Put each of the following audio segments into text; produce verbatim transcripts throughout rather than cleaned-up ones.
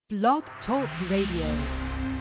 Blog Talk Radio.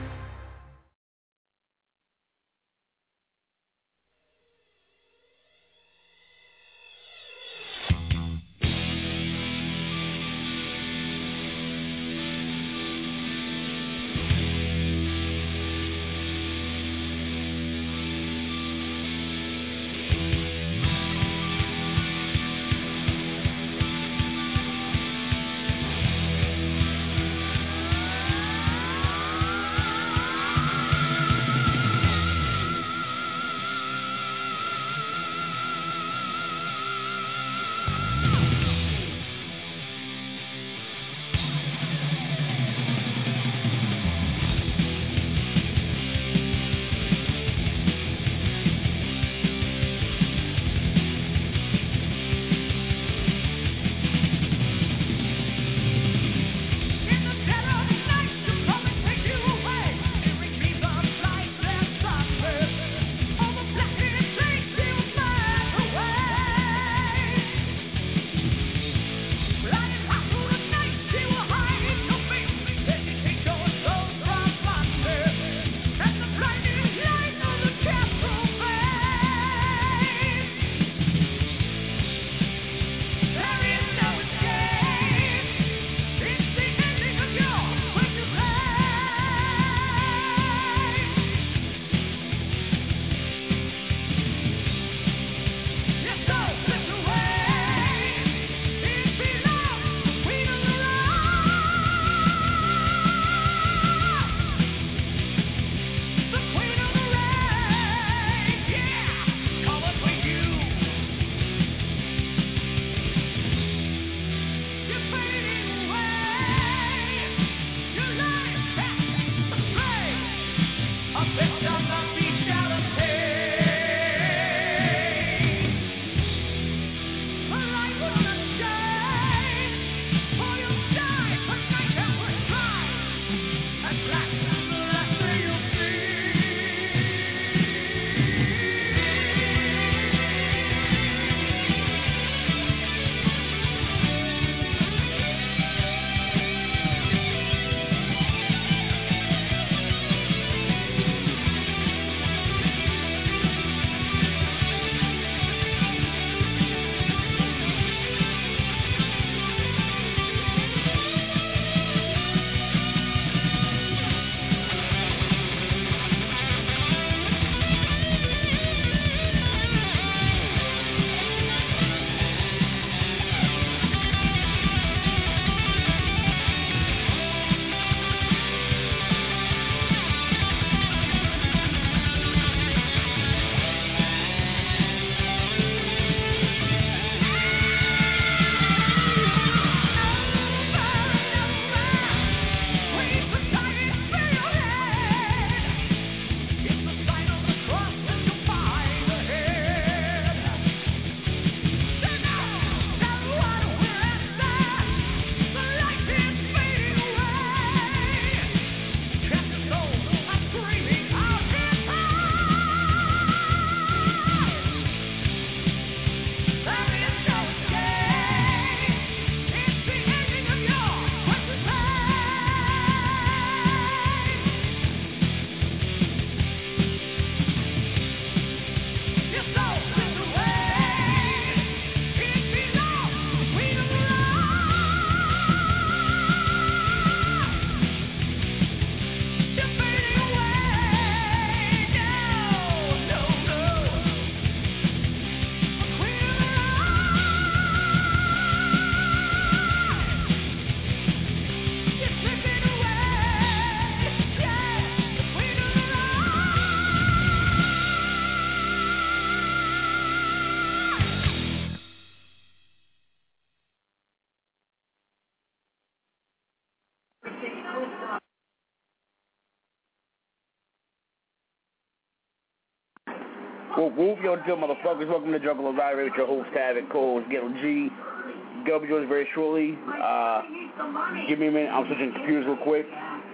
Whoop, whoop, yo, good motherfuckers. Welcome to Jungle of Ivory with your host, Havoc, co-host, Ghetto G. Gonna be joining very shortly. Uh, give me a minute. I'm switching computers real quick.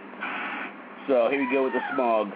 So here we go with the smog.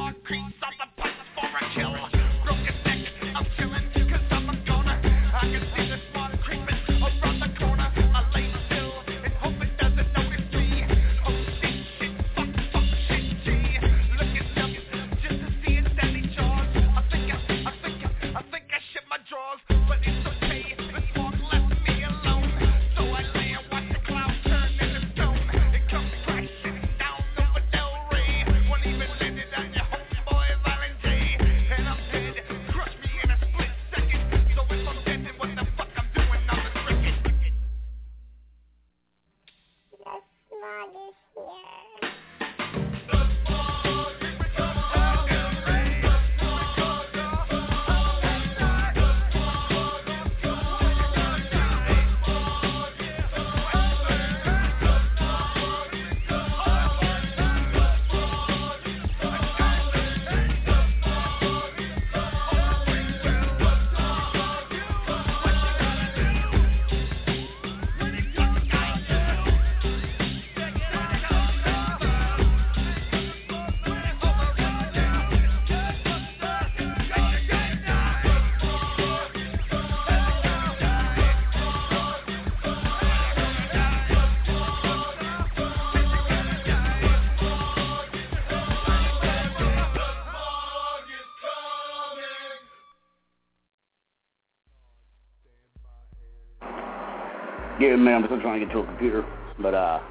Yeah, man, I'm still trying to get to a computer, but, uh,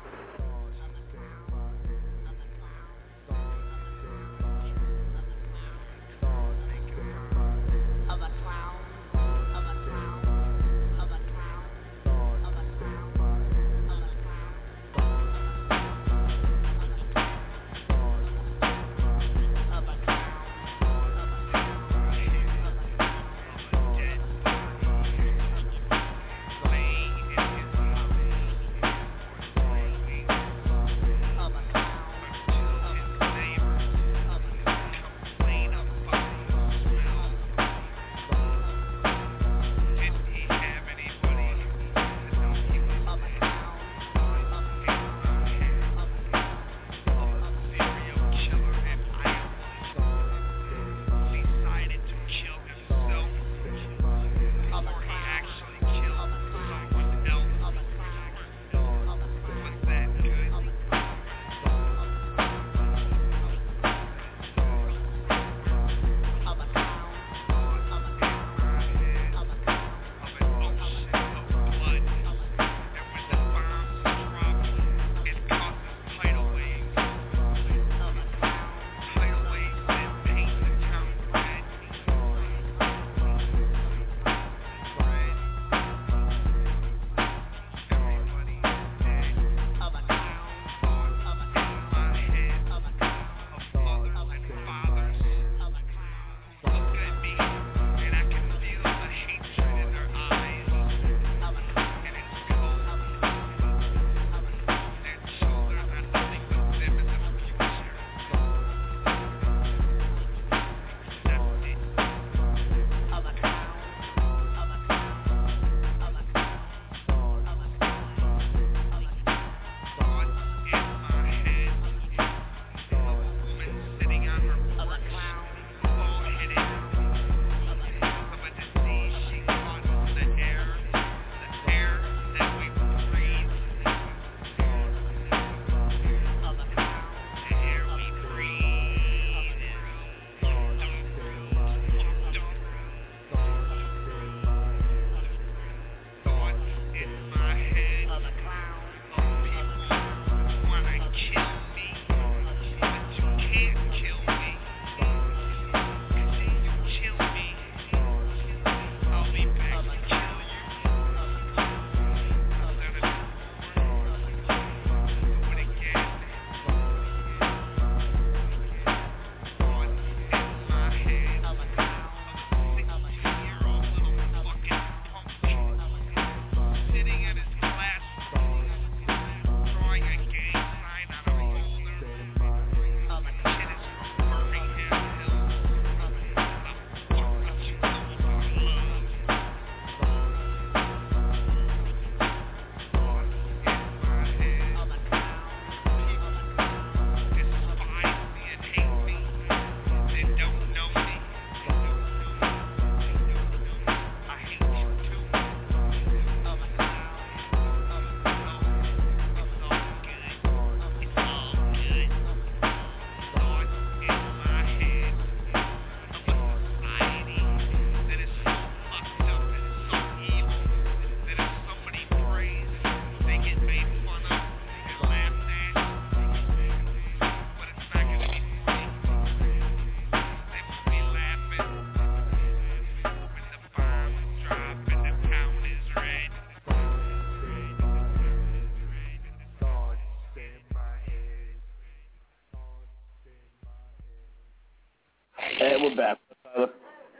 And we're back. Tyler.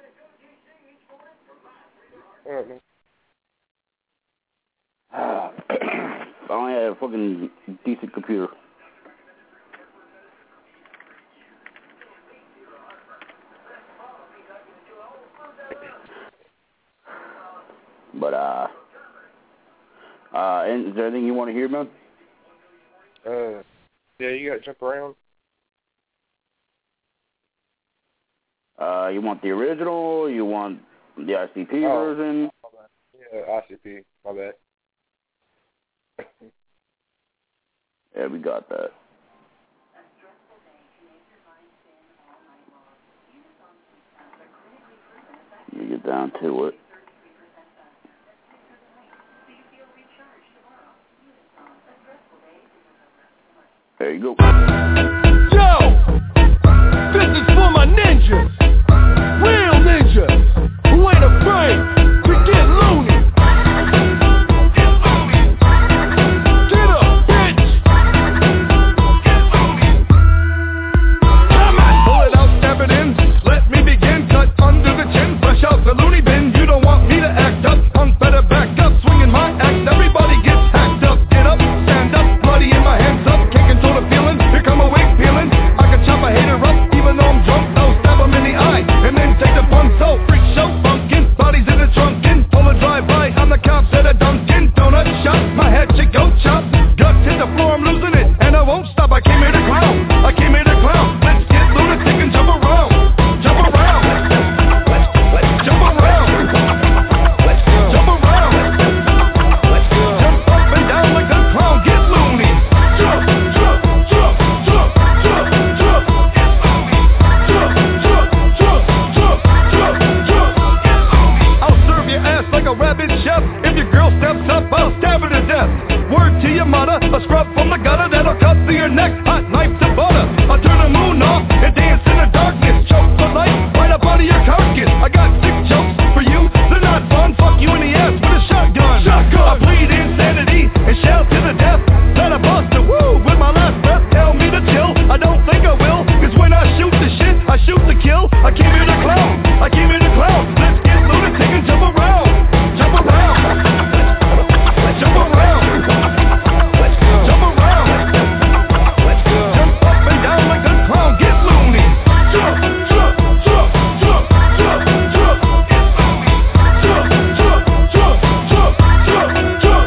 I only had a fucking decent computer. But, uh, uh, and is there anything you want to hear, man? Uh, yeah, you gotta jump around. Uh, you want the original? You want the I C P oh, version? Yeah, I C P. My bad. Yeah, we got that. You get down to it. There you go. Yo! This is for my ninjas! Real ninjas! Who ain't afraid to get loony! Get up, bitch! Come on! Pull it out, stab it in. Let me begin. Cut under the chin. Fresh out the loony bin. You don't want me to act up. Punk better back up. Swinging my axe. Everybody gets hacked up. Get up, stand up. Bloody in my hands up. Kicking to the feeling. Here come a wig peeling. I can chop a hater up. Even though I'm drunk. I'll stab him in the eye. And then take the fun. So freak show funkin'. Bodies in the trunkin'. Pull a drive-by. I'm the cops at a Dunkin' Donut shop. My head should go chop. Guts hit the floor. I'm losing it. And I won't stop. I came here to clown. I came here to clown. Let's get lunatic and jump around. Jump around. Jump around. Jump around. Jump up and down like a clown. Get loony. Jump, jump, jump, jump, jump, jump. Jump, jump, jump, jump, jump, jump. I'll serve your ass like a rabid chef. If your girl steps up, I'll stab her to death. Word to your mother, a scrub from the gutter that'll cut through your neck. Hot knife to butter. I'll turn the moon off and dance in the darkness. Choke the light right up out of your carcass. I got six jokes for you. They're not fun. Fuck you in the ass with a shotgun. Shotgun. I plead insanity and shout to the death. Let a buster woo with my last breath. Tell me to chill. I don't think I will. Cause when I shoot the shit, I shoot to kill. I came here to clown. I came here to clown. Let's get lunatic and jump around. Jump around. Jump around. Jump around. Jump up and down like a clown. Get loony. Jump, jump, jump, jump, jump, jump. Jump, jump, jump, jump, jump, jump.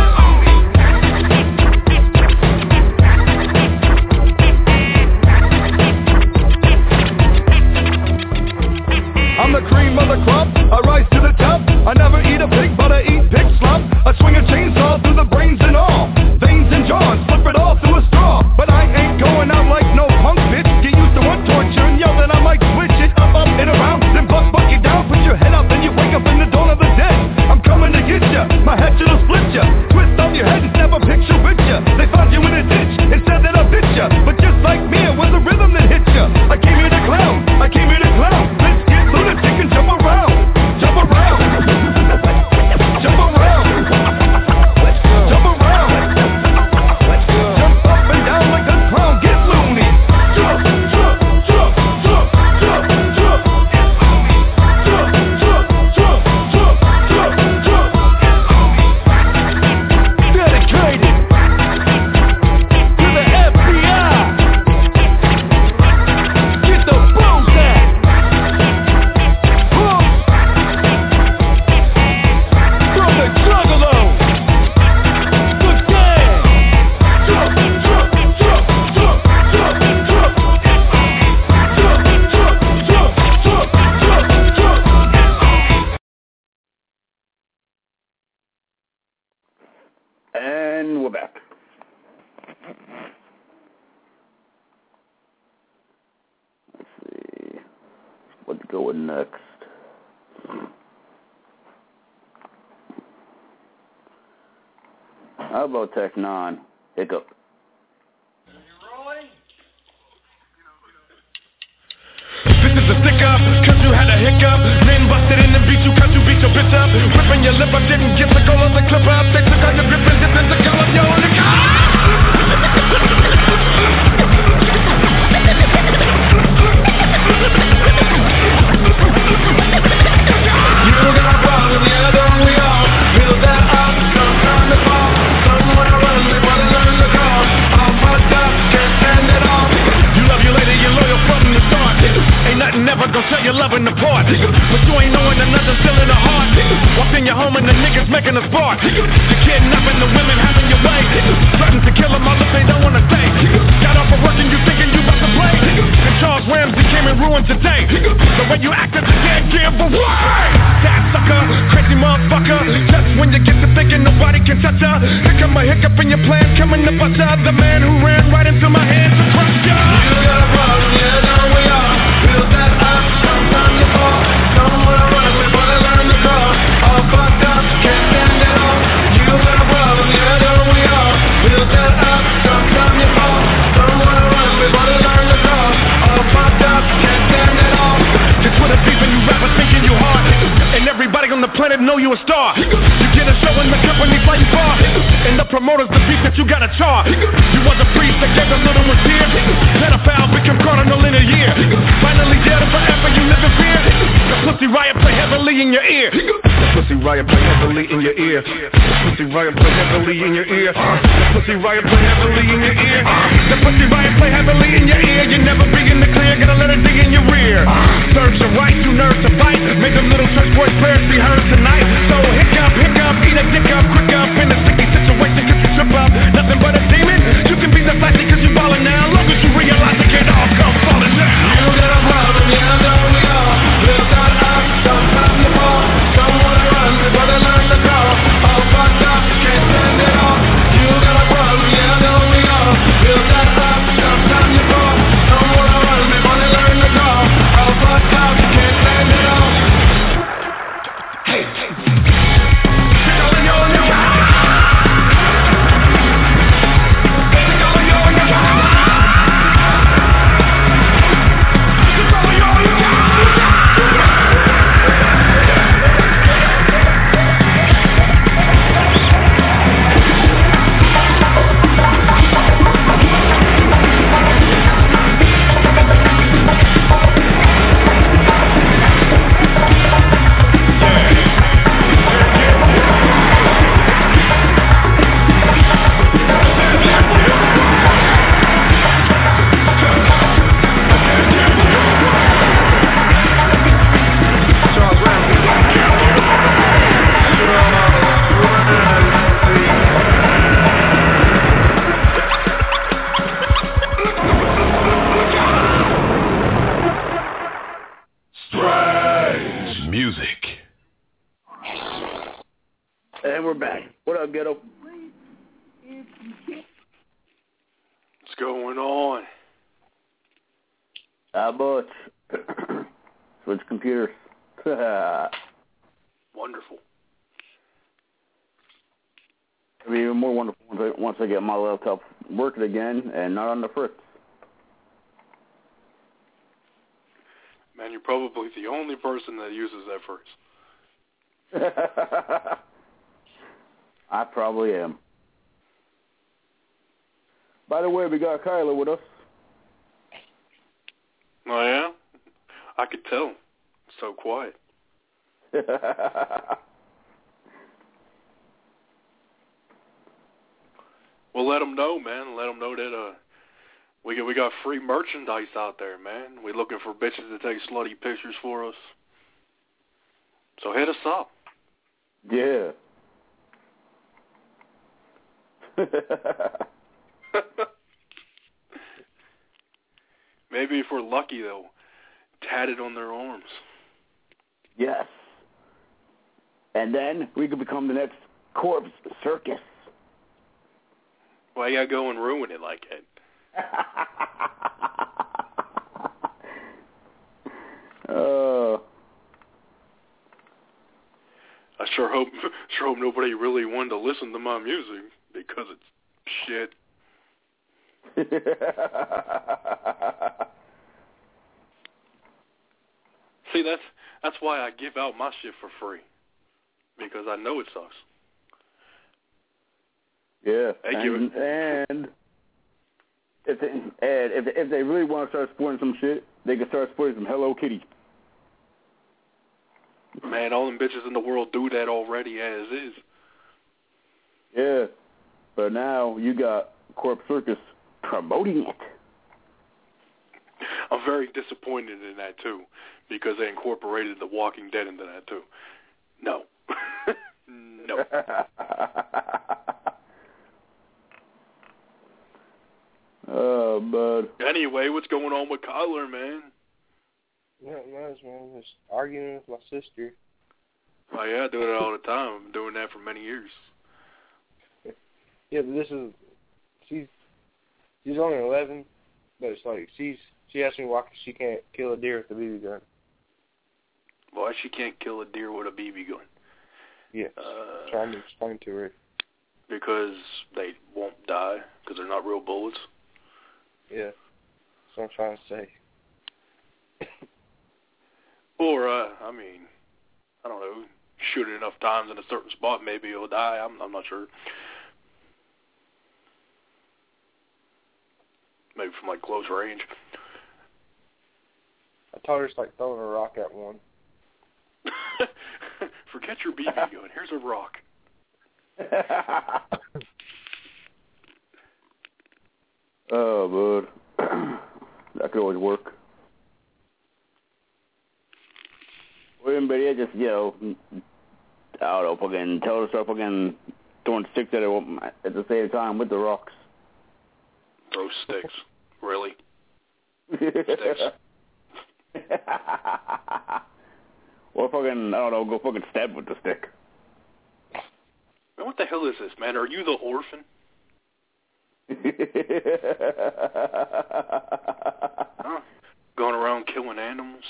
I'm the cream of the crop. I rise to the top. I never eat a pig, but I eat pig slop. I swing a chainsaw through the brains and all. Veins and jaws, slip it all through a straw. But I ain't going out like no punk bitch. Get used to one torture and yell that I might switch it up, up and around. Then buck, buck you down, put your head up and you wake up in the dawn of the dead. I'm coming to get ya, my head should've split ya. Twist off your head and snap a picture with ya. They found you in a ditch and said that I bit ya. But just like me, it was a rhythm that hit ya. I came here to clown, I came here to clown. Let's get lunatic and jump around. Jump around. Jump around. Jump around. Jump up and down like a clown. Get loony. Jump, jump, jump, jump, jump, jump. Jump, jump, jump, jump, jump, jump. Dedicated to the F B I. Get the bones out. From the juggalo, the gang. Jump, jump, jump, jump, jump, jump. Jump, jump, jump, jump, jump, jump. And we're back. Let's see. What to go with next? How about Tech Nine? Hiccup. This is a stick up, cause you had a hiccup. Then busted in and beat you, cause you beat your bitch up. Ripping your lip, I didn't get the goal of the clip up. They took out your grip and dipped in the color of your liquor. never gonna tell your loving apart. But you ain't knowing another still in the heart. Walked in your home and the niggas making a spark. You kidnapping the women, having your way. Threatened to kill them all if they don't wanna stay. Got off of work and you thinking you about to play. And Charles Ramsey came and ruined today. The way you acted, I can't give away. That sucker, crazy motherfucker. Just when you get to thinking nobody can touch her. Here come a hiccup in your plan, coming to bust her. The man who ran right into my hands and crushed ya. You got a problem, yeah, now we are. Build that up, sometimes you fall. Don't wanna run, we wanna learn to crawl. All fucked up, can't stand it all. You got a problem, yeah, now we are. Build that up, sometimes you fall. Don't wanna run, we wanna learn to crawl. All fucked up, can't stand it all. Just with a beef and you rappers thinking you hard. And everybody on the planet know you a star. You get a show in the company flying far. And the promoters the beef that you gotta charge. You was a priest that gave the little ones tears. Pedophile become cardinal in a year. Finally dead and forever you live in fear. The pussy riot play heavily in your ear. The pussy riot play heavily in your ear. The pussy riot play heavily in your ear. The pussy riot play heavily in your ear. The pussy riot play heavily in your ear. You never be in the clear, gotta let it dig in your rear. Serves your right, you nerve to fight. Make them little church boys prayers be heard tonight. So hiccup, hiccup, eat a dick up, quick up in a sticky situation, cause you trip up. Nothing but a demon. You can be the flashy cause you ballin' now. Long as you realize it can't all come falling down. You got a problem, yeah, I know we all. Build that up, sometimes you fall. Don't wanna run, we wanna learn to crawl. All fucked up, can't stand it all. You got a problem, yeah, I know we all. Build that up, sometimes you fall. Don't wanna run, we wanna learn to crawl. All fucked up, can't stand it all. Hey, hey. And we're back. What up, Ghetto? What's going on? Ah, much. Switch computers. Wonderful. It'll be even more wonderful once I, once I get my laptop working again and not on the fritz. Man, you're probably the only person that uses that phrase. I probably am. By the way, we got Kyla with us. Oh, yeah? I could tell. So quiet. Well, let them know, man. Let them know that uh, we got, we got free merchandise out there, man. We're looking for bitches to take slutty pictures for us. So hit us up. Yeah. Maybe if we're lucky, they'll tat it on their arms. Yes. And then we could become the next Corpse Circus. Why you gotta go and ruin it like that? uh, I sure hope, sure hope nobody really wanted to listen to my music because it's shit. See, that's that's why I give out my shit for free, because I know it sucks. Yeah, They and, give it. and if they and if they, if they really want to start supporting some shit, they can start supporting some Hello Kitty. Man, all them bitches in the world do that already as is. Yeah, but now you got Corpse Circus promoting it. I'm very disappointed in that too, because they incorporated The Walking Dead into that too. No, no. Oh, bud. Anyway, what's going on with Kyler, man? Nothing much, man. Just arguing with my sister. Oh yeah, I do it all the time. I've been doing that for many years. Yeah, but this is she's she's only eleven, but it's like she's she asked me why she can't kill a deer with a B B gun. Why she can't kill a deer with a B B gun? Yes, uh, trying to explain to her. Because they won't die because they're not real bullets. Yeah, that's what I'm trying to say. Or uh, I mean, I don't know. Shoot it enough times in a certain spot, maybe it'll die. I'm, I'm not sure. Maybe from like close range. I told her it's like throwing a rock at one. Forget your B B gun. Here's a rock. Oh, bud. That could always work. Well, but yeah, just, you know, I don't know, fucking tell her to start fucking throwing sticks at it at the same time with the rocks. Throw sticks. Really? Sticks. Or fucking, I don't know, go fucking stab with the stick. Man, what the hell is this, man? Are you the orphan? Huh? Going around killing animals?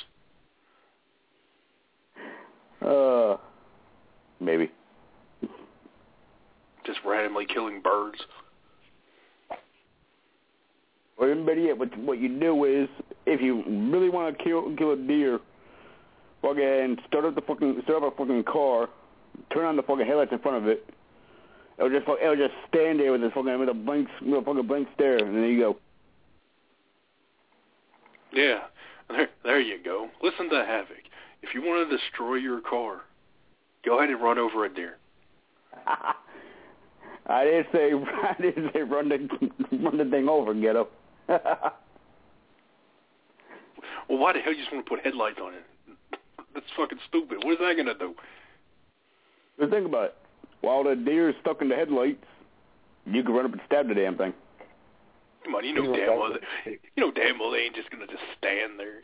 Uh, maybe. Just randomly killing birds? Or better yet, what, what you do is, if you really want to kill kill a deer, fucking start up the fucking start up a fucking car, turn on the fucking headlights in front of it. It'll just it'll just stand there with a fucking with a blank with a fucking blank stare, and there you go. Yeah, there there you go. Listen to Havoc. If you want to destroy your car, go ahead and run over a deer. I didn't say I didn't say run the run the thing over, ghetto. Well, why the hell you just want to put headlights on it? That's fucking stupid. What is that gonna do? Just think about it. While the deer is stuck in the headlights, you can run up and stab the damn thing. Come on, you know damn well they, you know damn well they ain't just gonna just stand there.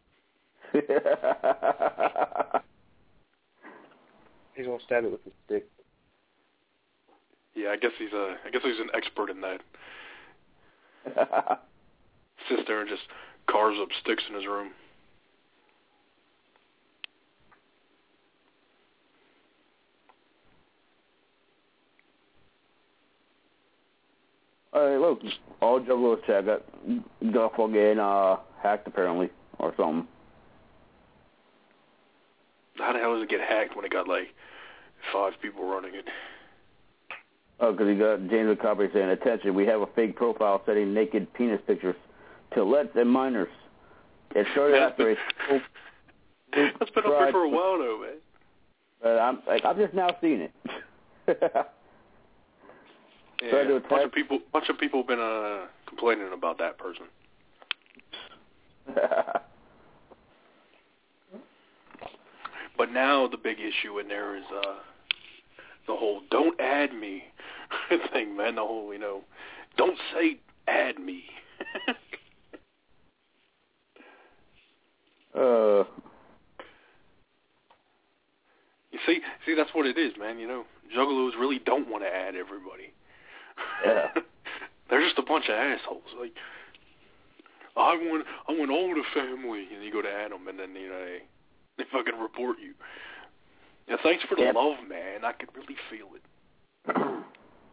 He's gonna stab it with a stick. Yeah, I guess he's a. I guess he's an expert in that. Sits there and just carves up sticks in his room. All right, look, all Juggalos chat got got fucking uh, hacked apparently or something. How the hell does it get hacked when it got like five people running it? Oh, because he got James McCoppy saying, attention, we have a fake profile setting naked penis pictures to lets and minors. It started Man, after a... That's been up there for a while, though, man. But I'm, like, I'm just now seeing it. Yeah, a bunch of people, bunch of people have been uh, complaining about that person. But now the big issue in there is uh, the whole "don't add me" thing, man. The whole, you know, don't say "add me." uh. You see, see, that's what it is, man. You know, Juggalos really don't want to add everybody. Yeah. They're just a bunch of assholes. Like, I want, I want all the family, and you go to add them, and then you know they, they fucking report you. Yeah, thanks for the yep. love, man. I could really feel it.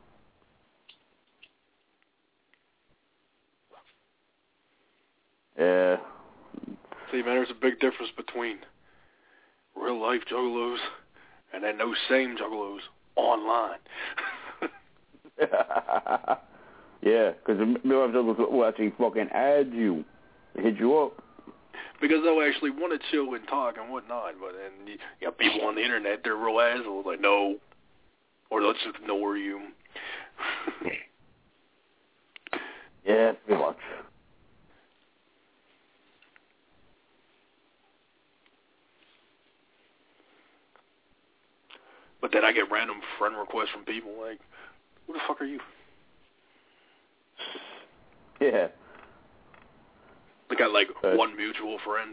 Yeah. See, man, there's a big difference between real life Juggalos and then those same Juggalos online. Yeah, because real life Juggalos will actually fucking add you, hit you up. Because they'll actually want to chill and talk and whatnot, but then you got people on the internet, they're real assholes, like, no, or let's just ignore you. Yeah, pretty much. But then I get random friend requests from people like, who the fuck are you? Yeah. I got like uh, one mutual friend.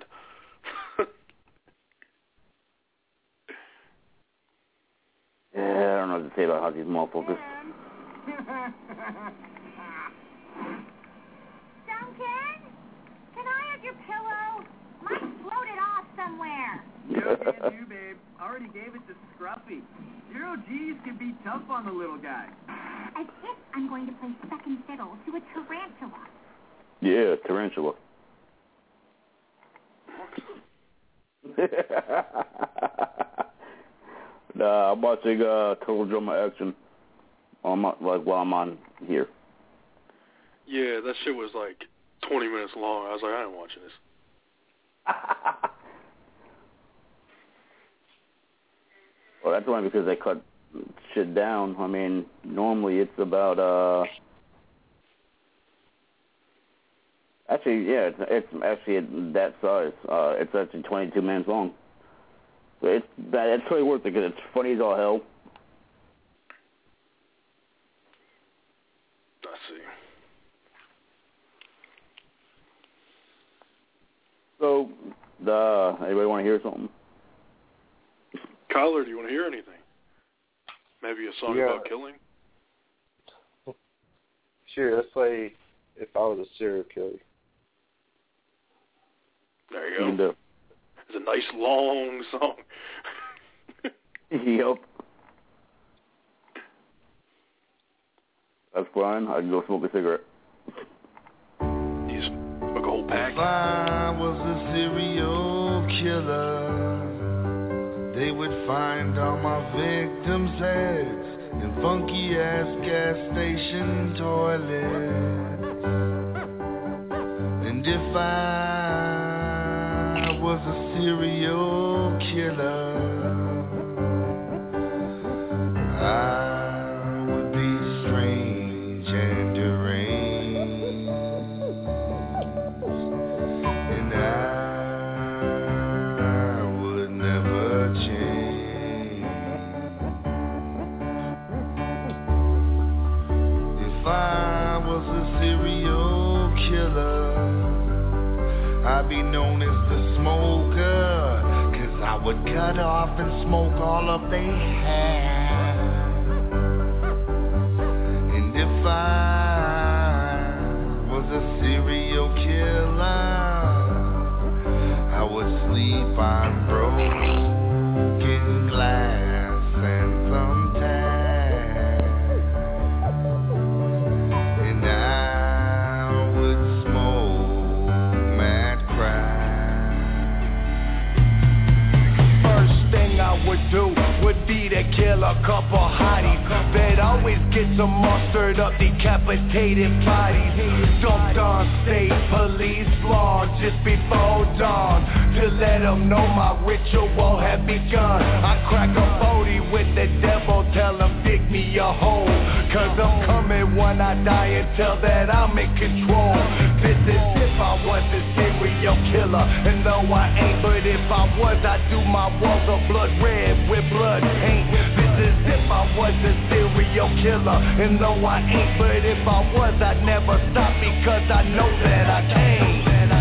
Yeah, I don't know what to say about how these motherfuckers. Duncan? Can I have your pillow? Mine's floated off somewhere. Zero can do, babe. Already gave it to Scruffy. Zero G's can be tough on the little guy. As if I'm going to play second fiddle to a tarantula. Yeah, tarantula. Nah, I'm watching uh, Total Drama Action on my, like while I'm on here. Yeah, that shit was like twenty minutes long. I was like, I ain't watching this. Well, that's only because they cut shit down. I mean, normally it's about uh. Actually, yeah, it's, it's actually that size. Uh, it's actually twenty-two minutes long. So it's that it's really worth it because it's funny as all hell. I see. So, uh, anybody want to hear something? Kyler, do you want to hear anything? Maybe a song Yeah. about killing? Sure, let's play If I Was a Serial Killer. There you You can go. do. It's a nice long song. Yep. That's fine. I can go smoke a cigarette. You smoke a whole pack. If I was a serial killer, they would find all my victims' heads in funky ass gas station toilets. And if I was a serial killer, I would be strange and deranged, and I would never change. If I was a serial killer, I'd be known as the smoker, 'cause I would cut off and smoke all of their hair. And if I was a serial killer, I would sleep on broken glass and some tar. And I would smoke mad crack. First thing I would do would be to kill a couple hotties that always get some mustard up decapitated bodies, dumped on state police lawn just before dawn, to let them know my ritual had begun. I crack a forty with the devil, tell him dig me a hole, 'cause I'm coming when I die and tell that I'm in control. This is if I was a serial killer, and though I ain't, but if I was, I'd do my walls of blood red with blood paint. This is if I was a serial killer, and though I ain't, but if I was, I'd never stop because I know that I can.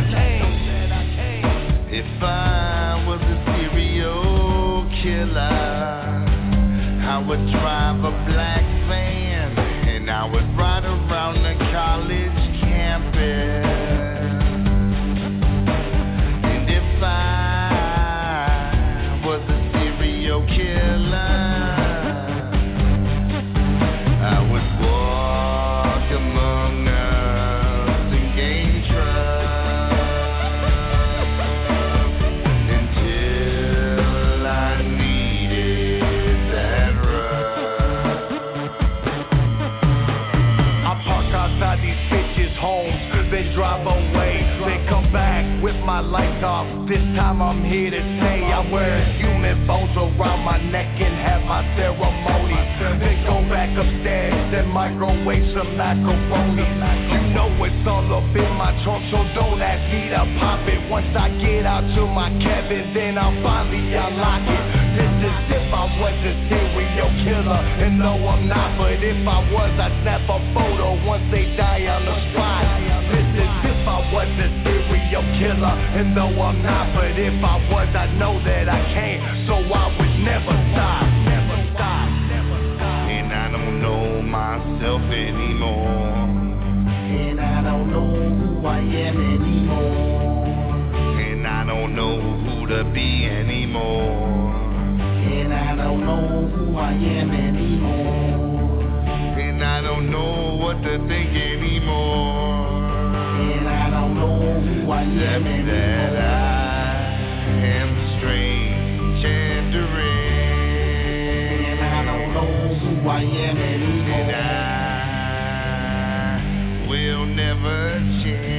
If I was a serial killer, I would drive a black van, and I would ride around the college campus. And if I was a serial killer, I would walk among us and gain trust. time I'm here to stay. I wear human bones around my neck and have my ceremony. Then go back upstairs and microwave some macaroni. You know it's all up in my trunk, so don't ask me to pop it. Once I get out to my cabin, then I'll finally unlock it. This is if I was a serial killer, and no I'm not, but if I was, I'd snap a photo once they die on the spot. This is if I was a serial killer, and no I'm not, but if I was, I know that I can't, so I would never stop, never stop, never stop. And I don't know myself anymore, and I don't know who I am anymore, and I don't know who to be anymore, and I don't know who I am anymore, and I don't know what to think anymore, and I don't know who I am anymore. That I am strange and deranged, and I don't know who I am anymore, and I will never change.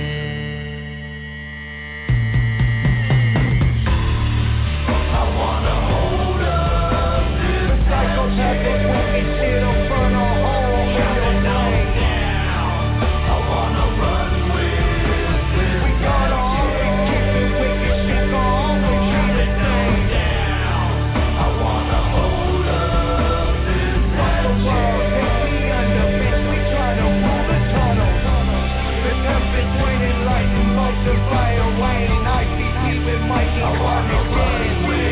I wanna hold up this psychopathic wicked shit on front of home. Shut it down. I wanna run with. We gotta always keep it wicked shit going. Shut it down. I wanna hold up this psychopathic. Take me under, bitch. We try to move the tunnel. The tempest waiting like the multiply away. I see keeping Mikey Carter again.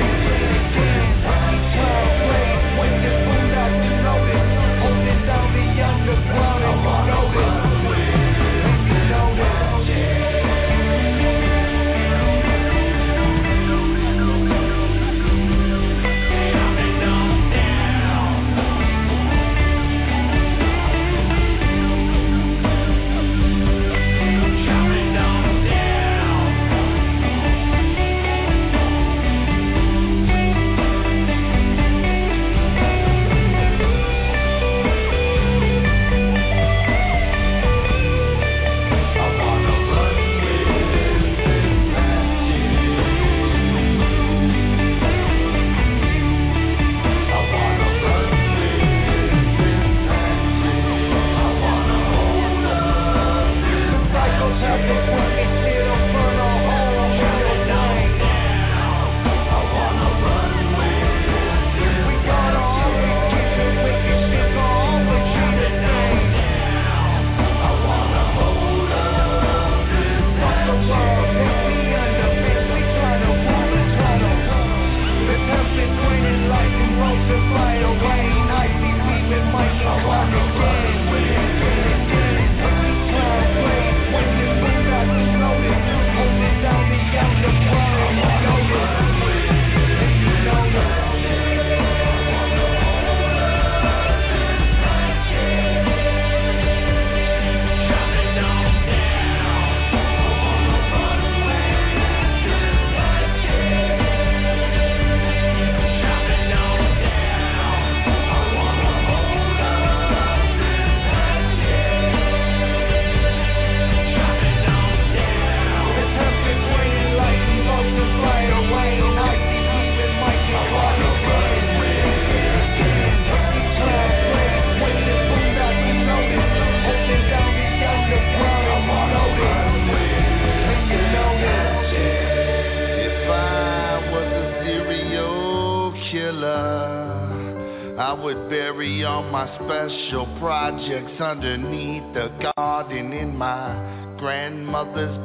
Special projects underneath the garden in my grandmother's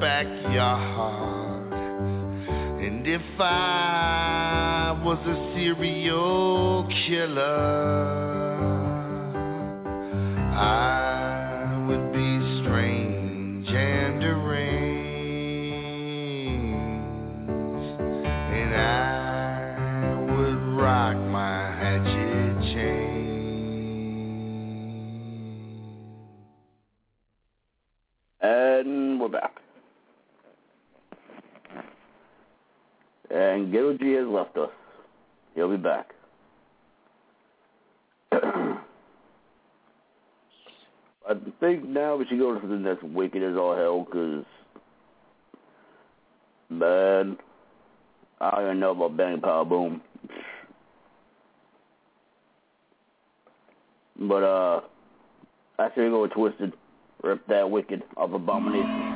backyard. And if I was a serial killer, I would be strange and deranged, and I would rock my hatchet chain. And we're back. And Ghetto G has left us. He'll be back. I think now we should go to something that's wicked as all hell, because, man, I don't even know about Bang Pow Boom. But, uh, I say go with Twisted. Rip that wicked of Abomination.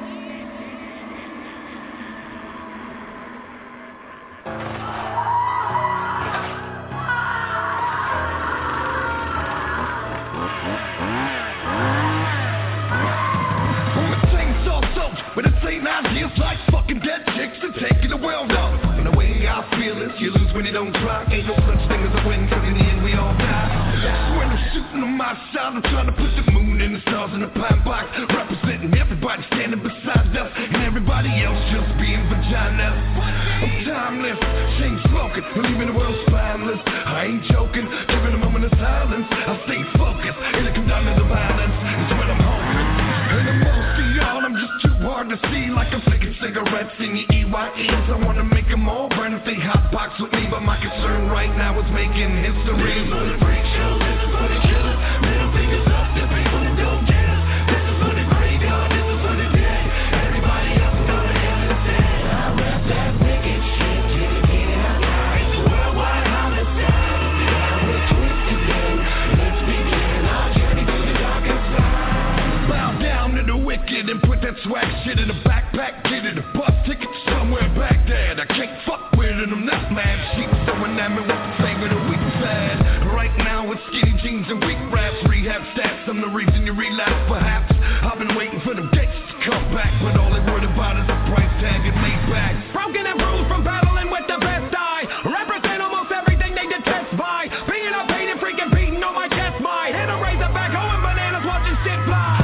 But it ain't ideas like fucking dead chicks and taking the world up. And the way I feel is you lose when you don't try. Ain't no such thing as a win, cause in the end we all die. So when I'm shooting on my side, I'm trying to put the moon and the stars in the pine box, representing everybody standing beside us and everybody else just being vaginas. I'm timeless, chain smoking, leaving the world spineless. I ain't joking, giving a moment of silence. I stay focused, and it come down to the violence. It's when I'm hoping, and the most of y'all, I'm just too hard to see, like I'm flicking cigarettes in your E Y Es. I wanna make them all burn if they hot box with me, but my concern right now is making history. This is for the freak show, this is for the killers, middle fingers up to people who don't get us. This is for the graveyard, this is for the dead. Everybody else is going to heaven instead. I rap that wicked shit, get it, get it out. It's worldwide homicide. I will twist it then. Let's begin our journey through the darkest side. Bow down to the wicked and put that swag shit in a backpack. Get it a bus ticket to somewhere back there. I can't fuck with it, I'm not mad. She's throwing at me with the flavor the weak sad. Right now it's skinny jeans and weak raps. Rehab stats, I'm the reason you relapse perhaps. I've been waiting for them dates to come back, but all they worried about is a price tag and laid back. Broken and bruised from battling with the best I represent almost everything they detest by being a painted freaking beating on my chest. My hit a razor back home and bananas watching shit fly.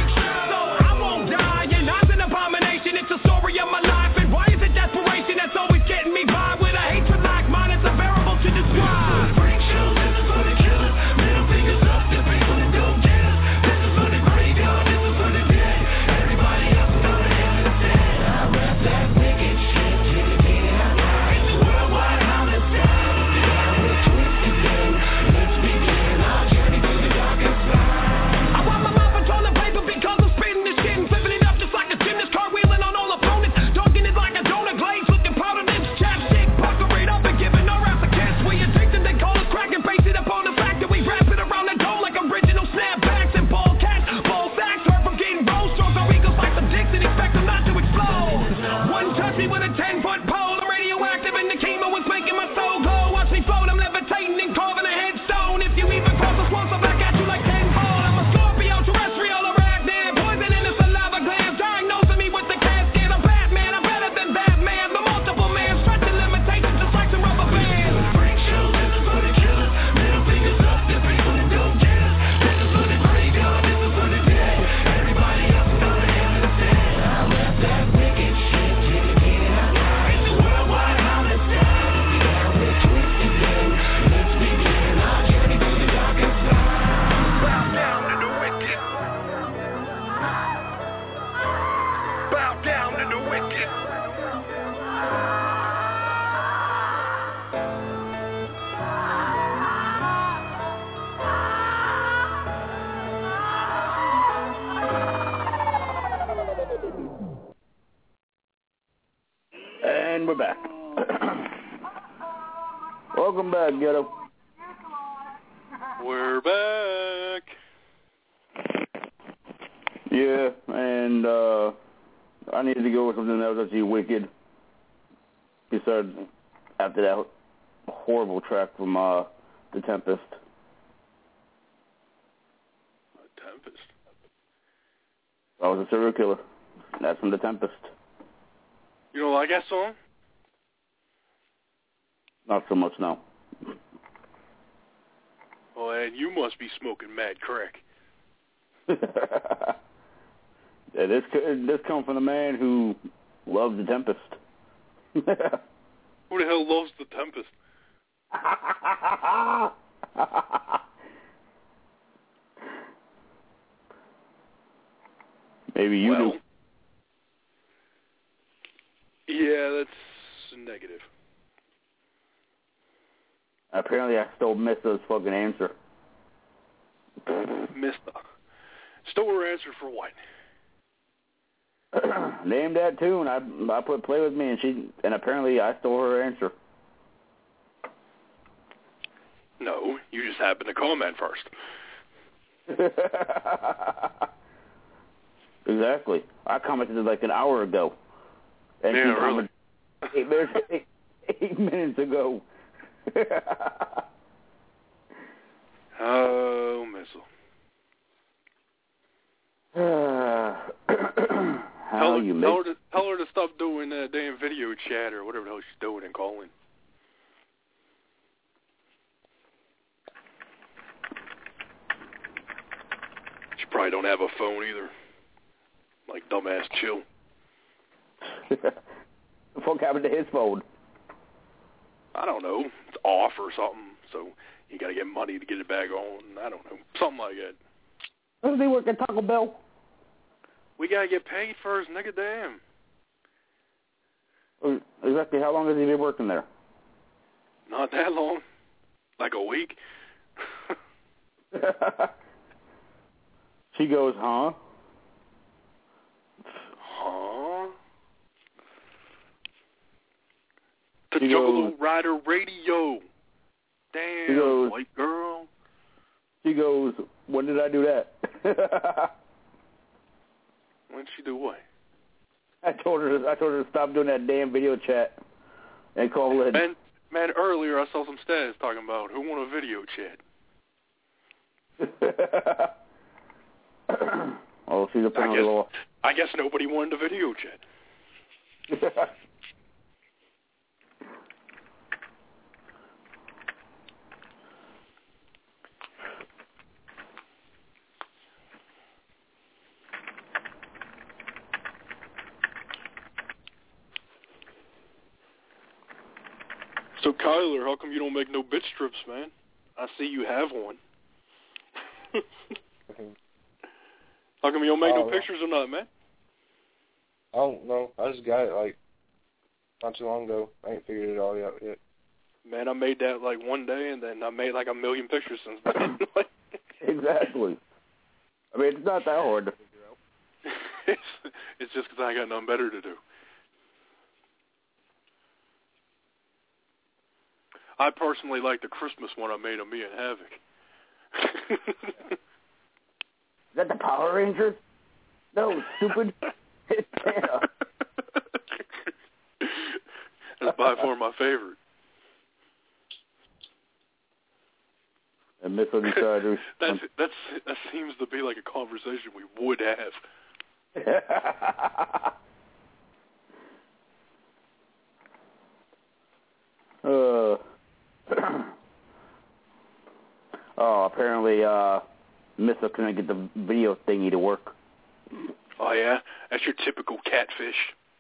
It's a story of my life, and why is it desperation that's always getting me by? With a hatred like mine, it's unbearable to describe. This is for the freak show, this is for the killers, middle fingers up to people who don't get us. This is for the graveyard, this is for the dead. Everybody else is going to heaven instead. I rap that wicked shit, get it, get it out. It's worldwide homicide. I will twist it then. Let's begin our journey through the darkest side. I want my mouth on toilet paper because I'm spitting this shit and flipping it up just like a gymnast cartwheeling. Talking it like a donut glaze with the powder lips, chapstick, pucker it up and giving our ass a kiss. We addicted, they call us crack and base it up on the fact that we wrap it around the dome like original snapbacks and ball cats, ball sacks. Hurt from getting roast, strokes our egos like some dicks and expect them not to explode. One touch me with a ten-foot pole, the radioactive and the chemo was making my soul glow. Watch me float, I'm levitating and carving a headstone. If you even cross us once, I'm back at you like tenfold. I'm a Scorpio, terrestrial, arachnid, poison in the saliva glands, diagnosing me with the casket. And we're back. Welcome back, Ghetto. We're back. Yeah, and uh, I needed to go with something that was actually wicked. Besides, after that horrible track from uh, The Tempest. The Tempest? I was a serial killer. That's from The Tempest. You don't like that song? Not so much now. Oh, and you must be smoking mad crack. Yeah, this this comes from a man who loves The Tempest. Who the hell loves The Tempest? Maybe you well, do. Yeah, that's negative. Apparently I stole Mista's fucking answer. Mista. Stole her answer for what? Name that tune. I I put play with me, and she and apparently I stole her answer. No, you just happened to comment first. Exactly. I commented like an hour ago. And yeah, she really? commented eight minutes, eight, eight minutes ago. Oh, missile. How tell, her, you tell, make... her to, tell her to stop doing that damn video chat or whatever the hell she's doing and calling. She probably don't have a phone either. Like dumbass chill. The fuck happened to his phone? I don't know. It's off or something, so you got to get money to get it back on. I don't know. Something like that. Doesn't he work at Taco Bell? We got to get paid first, nigga, damn. Exactly how long has he been working there? Not that long. Like a week. She goes, huh? Huh? The She Juggalo goes, Rider Radio. Damn, she goes, white girl. She goes, when did I do that? When did she do what? I told her. I told her to stop doing that damn video chat and call in. Man, man, earlier I saw some stats talking about who won a video chat. Oh, she's apparently I guess, lost. I guess nobody won the video chat. So, Kyler, how come you don't make no bitch strips, man? I see you have one. How come you don't make no Oh, pictures or nothing, man? I don't know. I just got it, like, not too long ago. I ain't figured it all out yet. Man, I made that, like, one day, and then I made, like, a million pictures since then. Exactly. I mean, it's not that hard to figure out. it's, it's just because I ain't got nothing better to do. I personally like the Christmas one I made of me and Havoc. Is that the Power Rangers? No, stupid. Yeah. That's by far my favorite. And Miss Insiders. that's that's that seems to be like a conversation we would have. uh. Oh, apparently, uh, Missa couldn't get the video thingy to work. Oh, yeah? That's your typical catfish.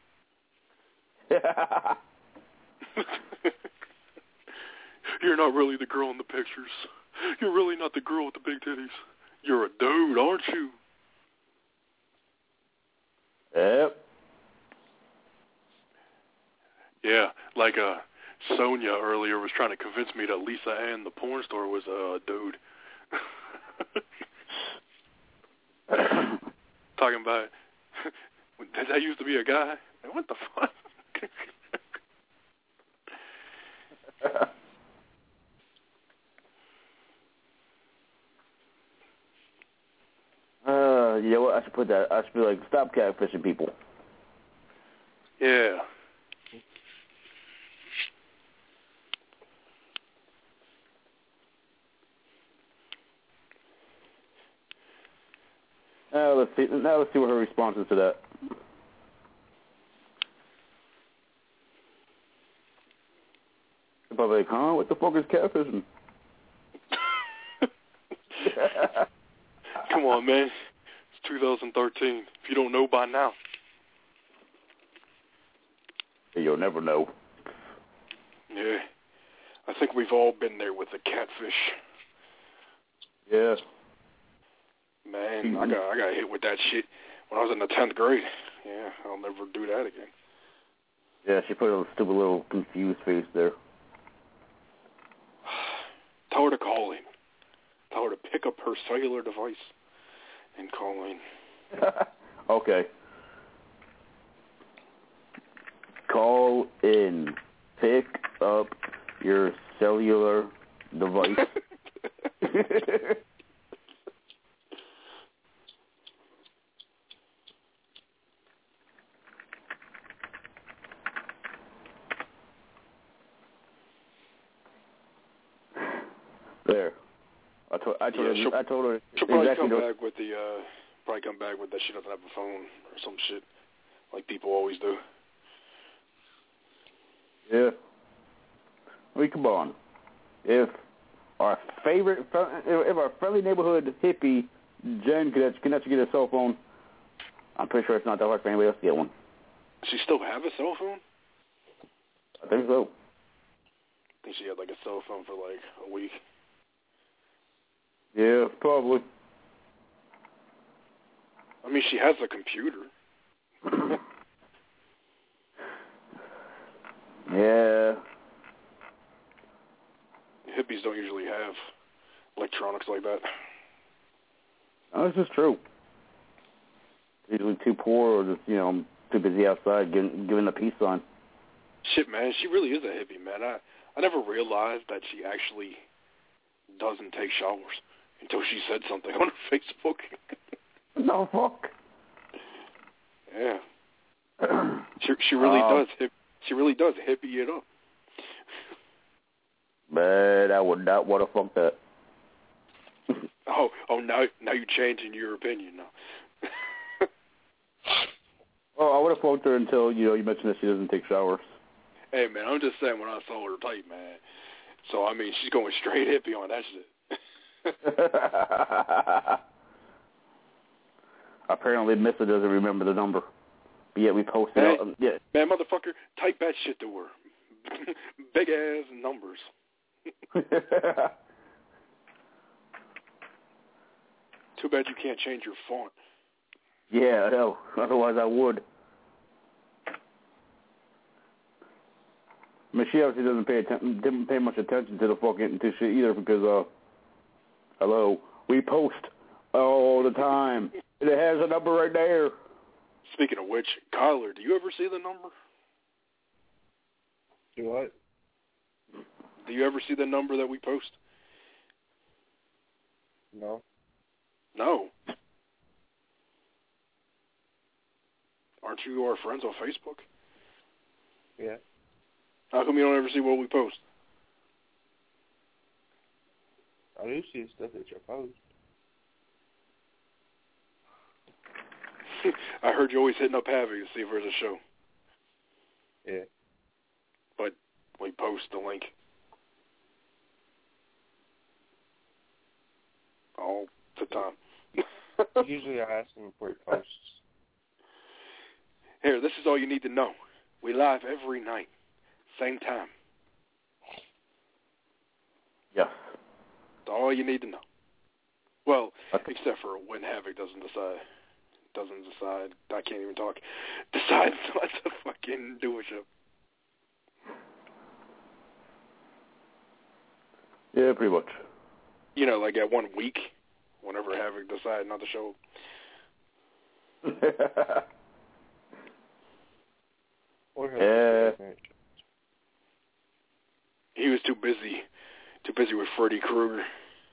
You're not really the girl in the pictures. You're really not the girl with the big titties. You're a dude, aren't you? Yep. Yeah, like, uh, Sonia earlier was trying to convince me that Lisa Ann, the porn star, was a dude. Talking about, did that used to be a guy? What the fuck? uh, you know what? I should put that. I should be like, stop catfishing people. Yeah. Uh, let's see. Now let's see what her response is to that. Probably like, huh? What the fuck is catfishing? Come on, man. It's two thousand thirteen. If you don't know by now. You'll never know. Yeah. I think we've all been there with the catfish. Yeah. Man, I got I got hit with that shit when I was in the tenth grade. Yeah, I'll never do that again. Yeah, she put a stupid little confused face there. Tell her to call in. Tell her to pick up her cellular device and call in. Okay. call in. Pick up your cellular device. There. I told, I told yeah, her. I told her. She'll probably exactly come back with the. Uh, probably come back with that she doesn't have a phone or some shit, like people always do. Yeah. I mean, come on. If our favorite, if our friendly neighborhood hippie Jen can can actually get a cell phone, I'm pretty sure it's not that hard for anybody else to get one. Does she still have a cell phone? I think so. I think she had like a cell phone for like a week. Yeah, probably. I mean, she has a computer. Yeah. Hippies don't usually have electronics like that. Oh, this is true. Usually too poor or just, you know, too busy outside giving, giving the peace sign. Shit, man, she really is a hippie, man. I, I never realized that she actually doesn't take showers until she said something on her Facebook. No, fuck. Yeah. she she really um, does hip, she really does hippie it up. Man, I would not want to fuck that. Oh, oh, now now you're changing your opinion now. Well, I would have fucked her until, you know, you mentioned that she doesn't take showers. Hey, man, I'm just saying when I saw her type, man. So, I mean, she's going straight hippie on that shit. Apparently, Mister doesn't remember the number. But yet we posted man, out. Um, yeah. Man, motherfucker, type that shit to her. Big ass numbers. Too bad you can't change your font. Yeah, I know. Otherwise, I would. I mean, she obviously doesn't pay atten- didn't pay much attention to the fucking to shit either because, uh, hello, we post all the time. It has a number right there. Speaking of which, Kyler, do you ever see the number? Do what? Do you ever see the number that we post? No. No. Aren't you our friends on Facebook? Yeah. How come you don't ever see what we post? I do see stuff that you post. I heard you always hitting up Havy to see if there's a show. Yeah. But we post the link. All the time. Usually I ask him for posts. Here, this is all you need to know. We live every night. Same time. Yes. That's all you need to know. Well, Okay. except for when Havoc doesn't decide. Doesn't decide. I can't even talk. Decides not to fucking do a show. Yeah, pretty much. You know, like at one week, whenever Havoc decided not to show. Yeah. He was too busy, too busy with Freddy Krueger.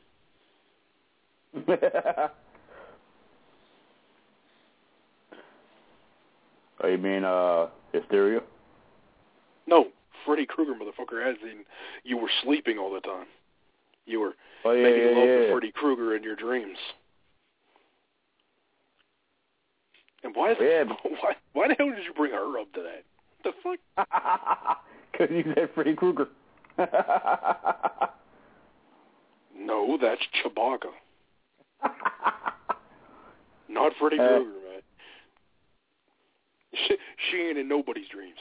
Oh, you mean uh, Hysteria? No, Freddy Krueger, motherfucker, as in you were sleeping all the time. You were Oh, yeah, making yeah, love yeah. to Freddy Krueger in your dreams. And why, is Yeah. why, why the hell did you bring her up to that? The fuck? Because you said Freddy Krueger. No, that's Chewbacca. Not Freddy Uh, Krueger, man. She, she ain't in nobody's dreams.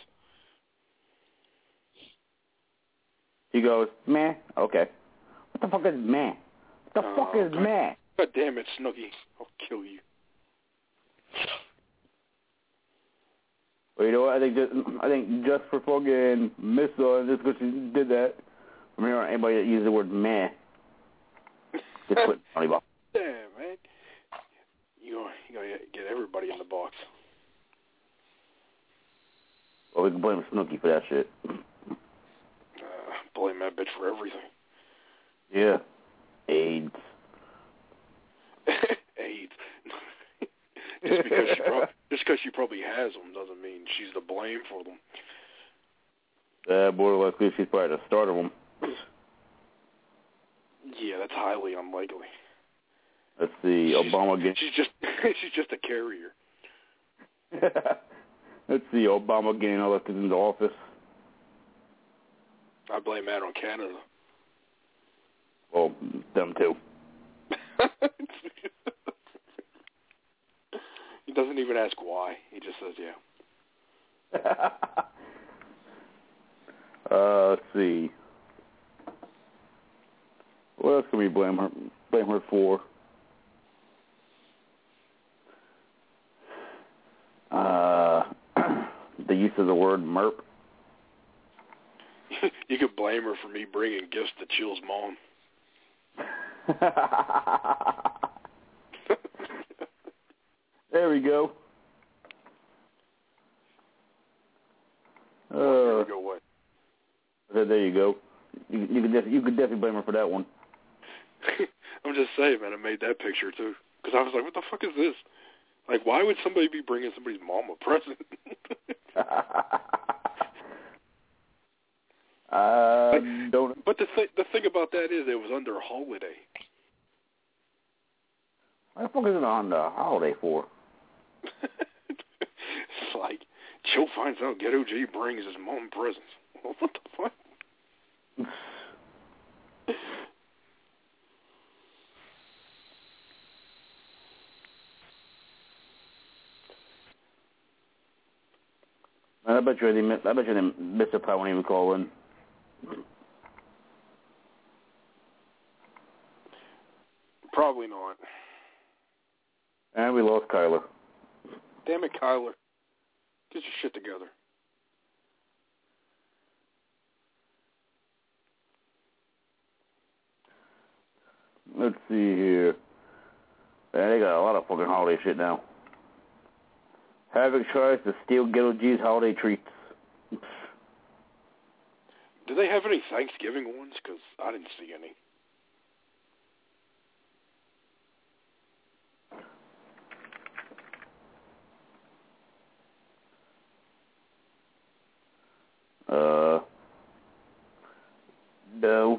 He goes, meh, okay. What the fuck is meh? What the Oh, fuck is God. meh? God damn it, Snooky. I'll kill you. Well, you know what? I think just, I think just for fucking Miss uh, just because she did that, from here on, anybody that uses the word meh, just put money box. Damn, man. You, you gotta get everybody in the box. Well, we can blame Snooki for that shit. Uh, blame that bitch for everything. Yeah. AIDS. AIDS. just because she pro- just because she probably has them doesn't mean she's to blame for them. Uh, more likely she's probably the start of them. Yeah, that's highly unlikely. Let's see, she's, Obama getting... She's just she's just a carrier. Let's see, Obama getting elected into office. I blame that on Canada. Well, them too. He doesn't even ask why. He just says, yeah. uh, let's see. What else can we blame her, blame her for? Uh, the use of the word merp. You could blame her for me bringing gifts to Chill's mom. There we go. Uh, there we go. What? There you go. You, you could def- you could definitely blame her for that one. I'm just saying, man. I made that picture too because I was like, "What the fuck is this? Like, why would somebody be bringing somebody's mom a present?" uh, but, don't. But the thing the thing about that is, it was under holiday. What the fuck is it on the holiday for? It's like, Chill finds out Ghetto G brings his mom presents. Well, what the fuck? I bet you they, I bet you they missed a part when he would call in. Probably not. And we lost Kyler. Damn it, Kyler. Get your shit together. Let's see here. Man, they got a lot of fucking holiday shit now. Havoc tries to steal Ghetto G's holiday treats. Do they have any Thanksgiving ones? Because I didn't see any. Uh, no.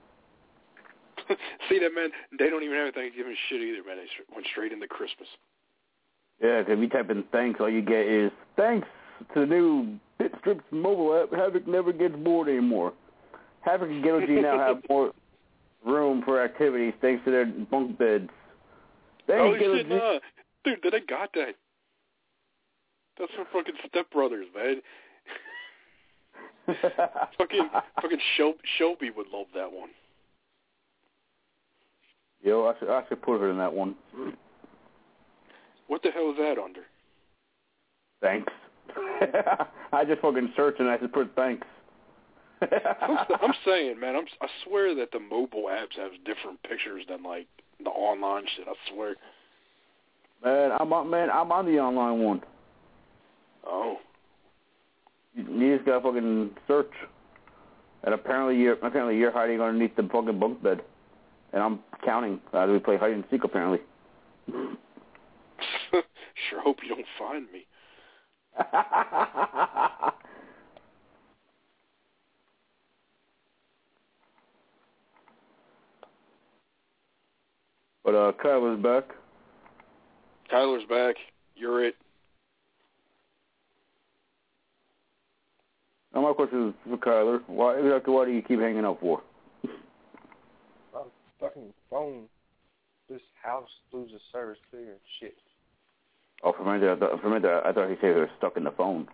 See that, man? They don't even have a Thanksgiving shit either, man. They went straight into Christmas. Yeah, because if you type in thanks, all you get is, thanks to the new BitStrips mobile app, Havoc never gets bored anymore. Havoc and Ghetto G now have more room for activities thanks to their bunk beds. Thanks, oh, Ghetto shit, G. nah. Dude, they got that. That's from fucking Step Brothers, man. fucking fucking Shel- Shelby would love that one. Yo, I should, I should put her in that one. What the hell is that under? Thanks. I just fucking searched and I just put thanks. I'm, I'm saying, man, I'm, I swear that the mobile apps have different pictures than, like, the online shit. I swear. Man, I'm on, man, I'm on the online one. Oh. You, you just gotta fucking search. And apparently you're apparently you're hiding underneath the fucking bunk bed. And I'm counting. Uh, we play hide and seek apparently. Sure hope you don't find me. But uh, Kyler's back. Kyler's back. You're it. Now my question is for Kyler. Why exactly why do you keep hanging out for? My fucking phone. This house loses service to your shit. Oh, for a minute, I thought, for a minute, I thought he said they were stuck in the phone.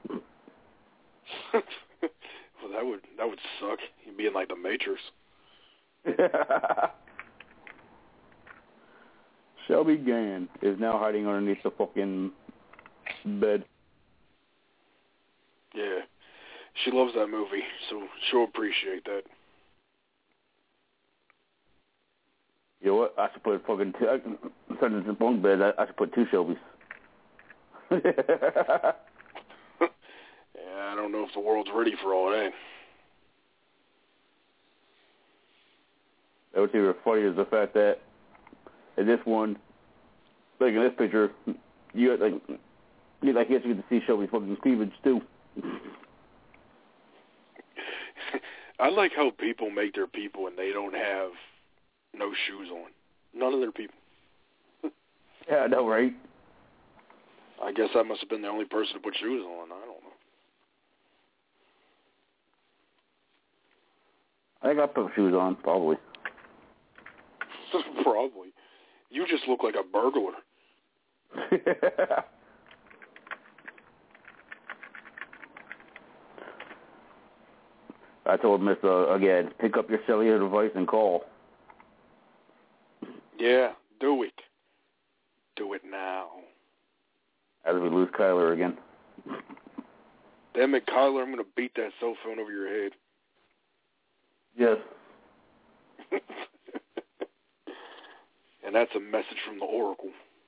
Well, that would that would suck. You'd be in like the Matrix. Shelby Gann is now hiding underneath the fucking bed. Yeah, she loves that movie, so she'll appreciate that. You know what? I should put fucking two. Instead of the bunk bed, I, I should put two Shelbys. Yeah, I don't know if the world's ready for all that. What's even funny is the fact that in this one, like in this picture, you got like, you like, I guess you get to see Shelby's fucking cleavage too. I like how people make their people and they don't have no shoes on. None of their people. Yeah, I know, right? I guess I must have been the only person to put shoes on. I don't know. I think I put shoes on, probably. Probably. You just look like a burglar. I told Miss uh, again, pick up your cellular device and call. Yeah, do it. Do it now. As we lose Kyler again. Damn it, Kyler, I'm going to beat that cell phone over your head. Yes. And that's a message from the Oracle.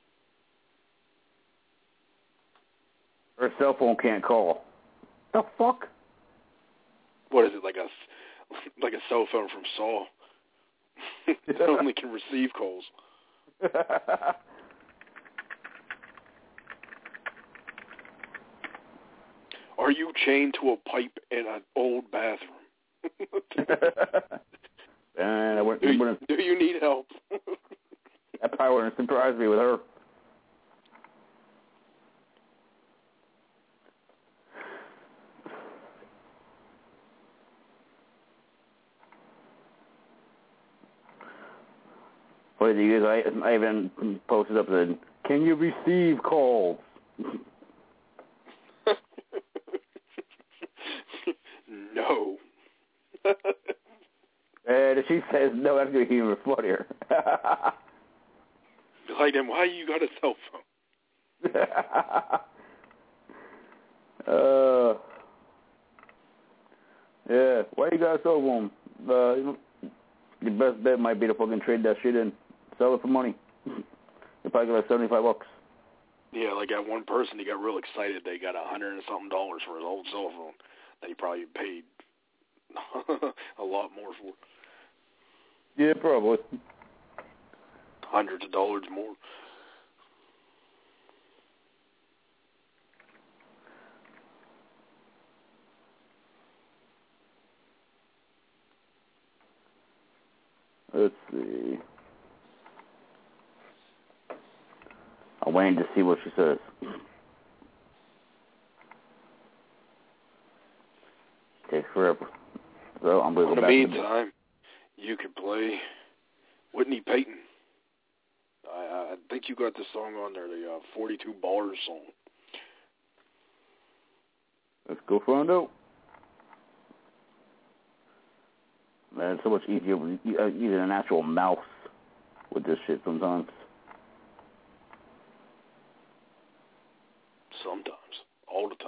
Her cell phone can't call. The fuck? What is it, like a, like a cell phone from Saw? That only can receive calls. Are you chained to a pipe in an old bathroom? And I went, do, you, went, do you need help? That probably wouldn't surprise me with her. What did you use? I, I even posted up and can you receive calls? No. And if she says no, that's going to be even funnier. Like, then why you got a cell phone? uh, yeah, why you got a cell phone? Uh, your best bet might be to fucking trade that shit in. Sell it for money. You probably get like seventy-five bucks. Yeah, like that one person, he got real excited. They got a hundred and something dollars for his old cell phone that he probably paid a lot more for. Yeah, probably. Hundreds of dollars more. Let's see. I'm waiting to see what she says. Takes forever. So I'm going to go back. In the meantime, you could play Whitney Payton. I, I think you got the song on there, the uh, forty-two Bars song. Let's go find out. Man, it's so much easier using an actual mouse with this shit sometimes. Sometimes. All the time.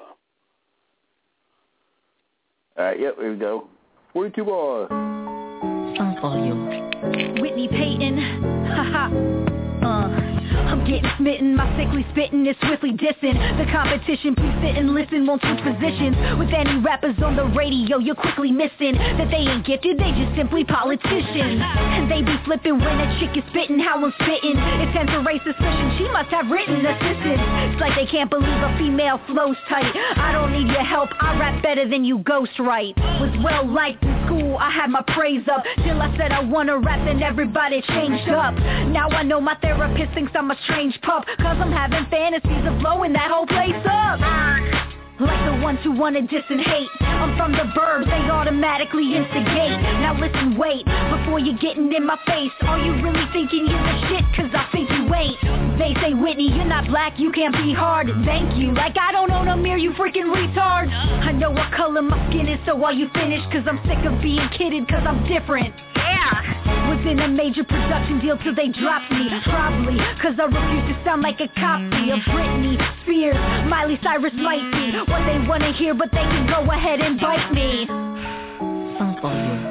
Alright, yep, here we go. forty-two Bars. Sound volume. Whitney Payton. Haha. uh. I'm getting smitten, my sickly spittin' is swiftly dissing the competition. Please sit and listen, won't switch positions with any rappers on the radio. You're quickly missing that they ain't gifted, they just simply politicians. And they be flipping when a chick is spittin' how I'm spittin'. It tends to raise suspicion, she must have written assistance. It's like they can't believe a female flows tight. I don't need your help, I rap better than you ghostwrite. Was well liked in school, I had my praise up till I said I wanna rap and everybody changed up. Now I know my therapist thinks I'm a strange pup, cause I'm having fantasies of blowing that whole place up. Like the ones who wanna diss and hate. I'm from the burbs, they automatically instigate. Now listen, wait, before you're getting in my face, are you really thinking you're the shit? Cause I think you ain't. They say, Whitney, you're not black, you can't be hard. Thank you, like I don't own a mirror, you freaking retard. I know what color my skin is, so are you finished? Cause I'm sick of being kidded, cause I'm different. Yeah. Was in a major production deal till they dropped me. Probably, cause I refuse to sound like a copy of Britney Spears. Miley Cyrus might be what they wanna hear, but they can go ahead and bite me. Sound volume.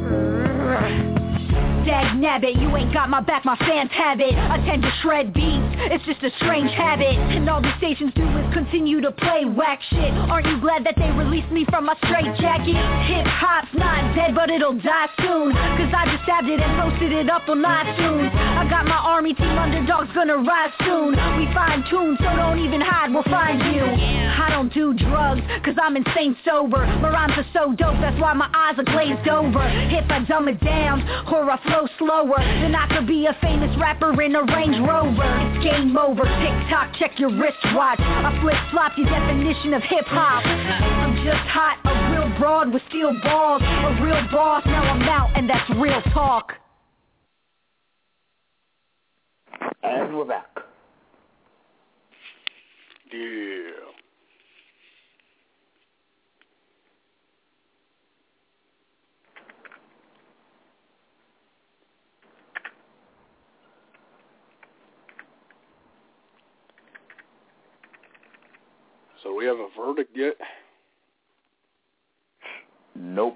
Dag nabbit, you ain't got my back, my fans have it. I tend to shred beats it's just a strange habit. And all the stations do is continue to play whack shit. Aren't you glad that they released me from my straitjacket? Hip-hop's not dead, but it'll die soon, cause I just stabbed it and posted it up on iTunes. I got my army team, underdogs gonna rise soon. We fine-tuned, so don't even hide, we'll find you. I don't do drugs, cause I'm insane sober. My rhymes are so dope, that's why my eyes are glazed over. If I dumb it down, or I flow slower, then I could be a famous rapper in a Range Rover. It's game over, TikTok, check your wristwatch. I flip-flop your definition of hip-hop. I'm just hot, a real broad with steel balls. A real boss, now I'm out, and that's real talk. And we're back. Yeah. So we have a verdict yet? Nope.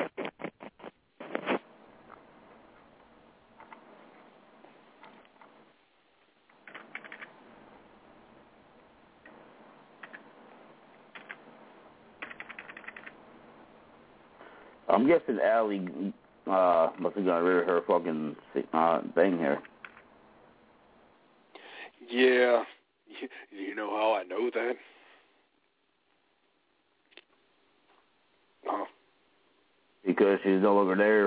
I'm guessing Allie uh, must have gotten rid of her fucking uh, thing here. Yeah. You know how I know that? Oh. Because she's no longer there.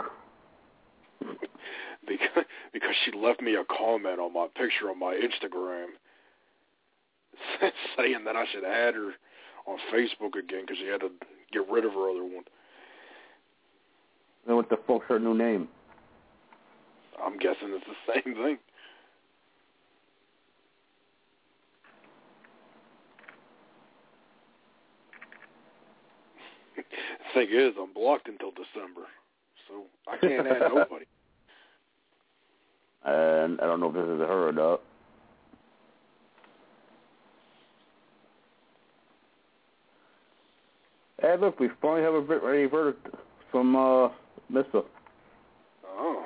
Because because she left me a comment on my picture on my Instagram saying that I should add her on Facebook again because she had to get rid of her other one. Then what the fuck's her new name? I'm guessing it's the same thing. Thing is, I'm blocked until December, so I can't add nobody. And I don't know if this is her or not. Hey, look, we finally have a bit ready verdict from uh, Missa. Oh.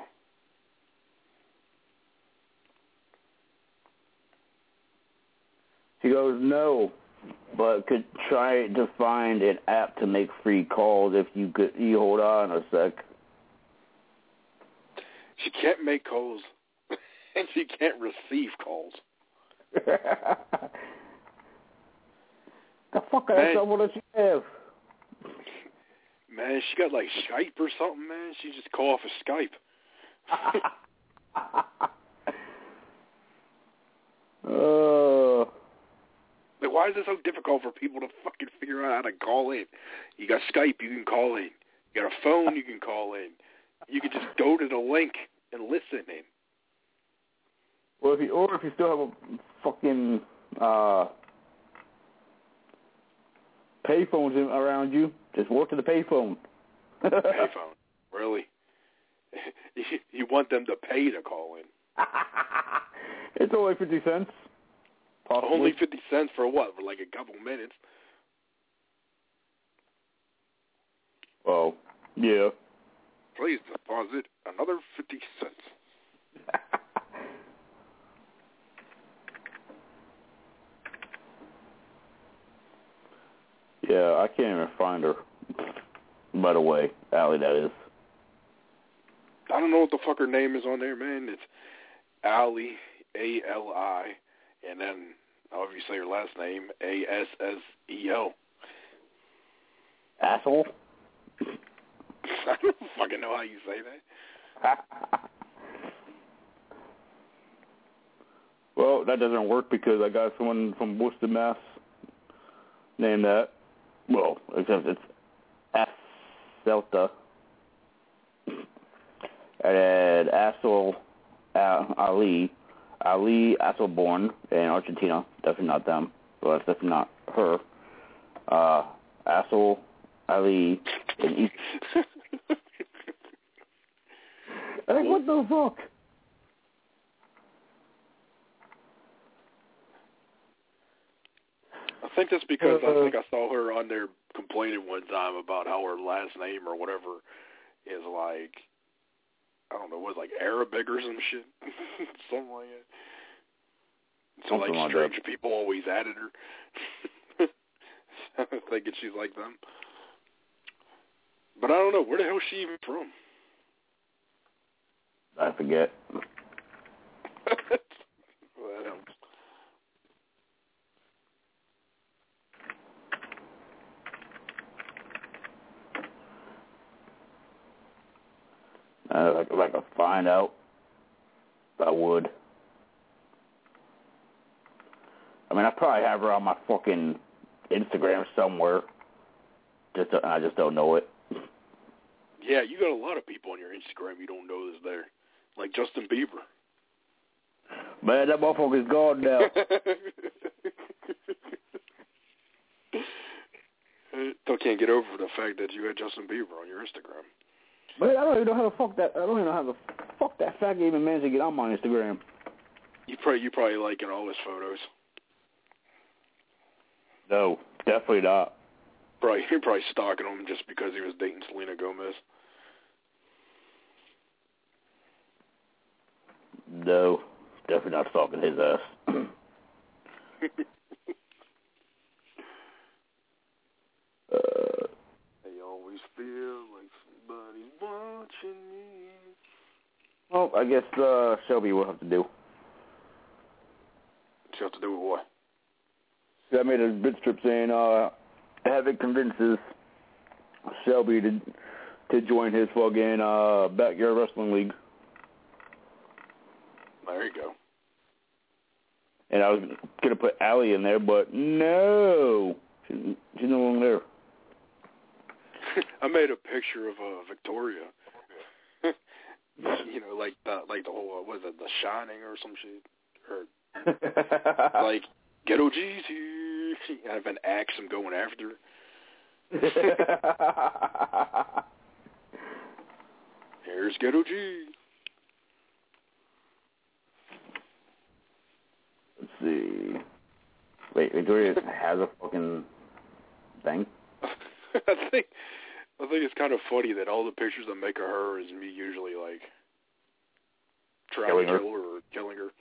She goes, no, but could try to find an app to make free calls if you could. You hold on a sec. She can't make calls, and she can't receive calls. The fuck kind of trouble does she have? Man, she got like Skype or something, man. She just call off of Skype. uh, like, why is it so difficult for people to fucking figure out how to call in? You got Skype, you can call in. You got a phone, you can call in. You can just go to the link and listen in. Well, if you, or if you still have a fucking uh, payphones in, around you, just walk to the payphone. Payphone? Really? You want them to pay to call in? It's only fifty cents. Possibly. Only fifty cents for what? For like a couple minutes? Oh, yeah. Please deposit another fifty cents. Yeah, I can't even find her. By the way, Allie, that is. I don't know what the fuck her name is on there, man. It's Allie, A L I, and then, however you say her last name, A S S E O. Asshole? I don't fucking know how you say that. Well, that doesn't work because I got someone from Worcester, Mass. named that. Well, except it's F. Celta. And then Assel uh, Ali. Ali Asselborn in Argentina. Definitely not them. Well, that's definitely not her. Uh, Assel Ali in East. Like, what the fuck? I think that's because uh, I think I saw her on there complaining one time about how her last name or whatever is like, I don't know, was like Arabic or some shit. Something like that. So, like, like strange that. people always added her. Thinking she's like them. But I don't know. Where the hell is she even from? I forget. Well, that helps. Uh, like, if I could find out, I would. I mean, I probably have her on my fucking Instagram somewhere. Just I just don't know it. Yeah, you got a lot of people on your Instagram you don't know is there. Like Justin Bieber. Man, that motherfucker's gone now. Still can't get over the fact that you had Justin Bieber on your Instagram. Man, I don't even know how the fuck that. I don't even know how the fuck that faggot even managed to get on my Instagram. You probably you probably liking all his photos. No, definitely not. Probably you're probably stalking him just because he was dating Selena Gomez. No, definitely not stalking his ass. uh, I always feel like somebody's watching me. Well, I guess uh, Shelby will have to do. She have to do with what? I made a bit strip saying uh, Havoc convinces Shelby to to join his fucking uh, backyard wrestling league. There you go. And I was gonna put Allie in there, but no, she's, she's no longer there. I made a picture of uh, Victoria. You know, like the like the whole uh, what is it, The Shining or some shit, or like Ghetto G's here. I have an axe. I'm going after her. Here's Ghetto G. Let's see. Wait, Victoria has a fucking thing? I think I think it's kind of funny that all the pictures I make of her is me usually like trying killing to her. kill her or killing her.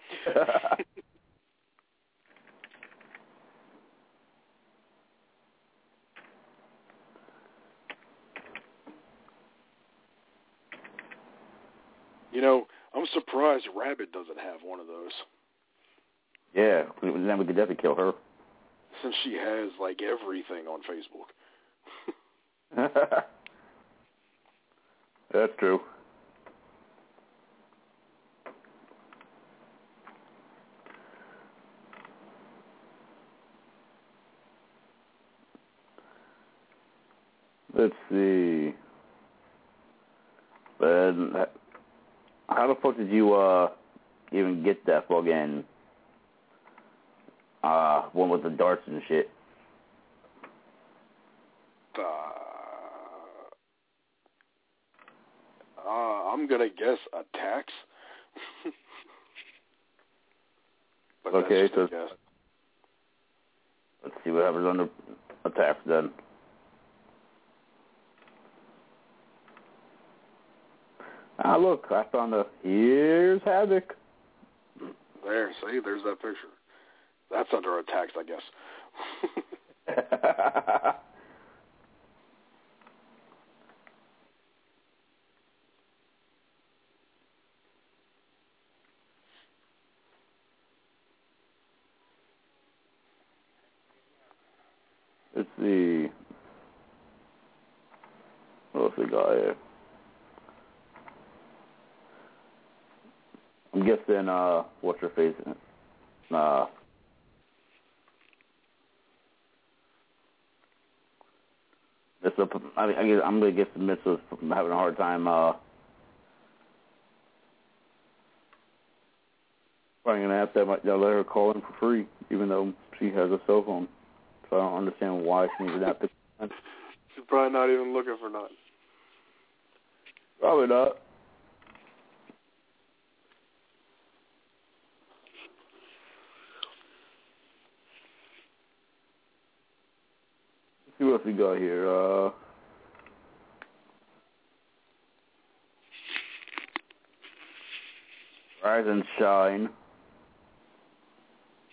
You know, I'm surprised Rabbit doesn't have one of those. Yeah, then we could definitely kill her. Since she has, like, everything on Facebook. That's true. Let's see. But how the fuck did you uh even get that fucking uh one with the darts and shit? Uh, uh, I'm gonna guess a tax. But Okay, that's just so a guess. Let's see what happens under attack then. Ah, look, I found a, here's Havoc. There, see, there's that picture. That's under attacks, I guess. Let's see. What else we got here? I'm guessing, uh, what's her face? Uh, this up, I, I guess I'm gonna guess the Mitsu's having a hard time, uh, probably gonna have to have, they'll let her call in for free, even though she has a cell phone. So I don't understand why she needs that. She's probably not even looking for nothing. Probably not. Let's see what we got here. Uh, Rise and Shine.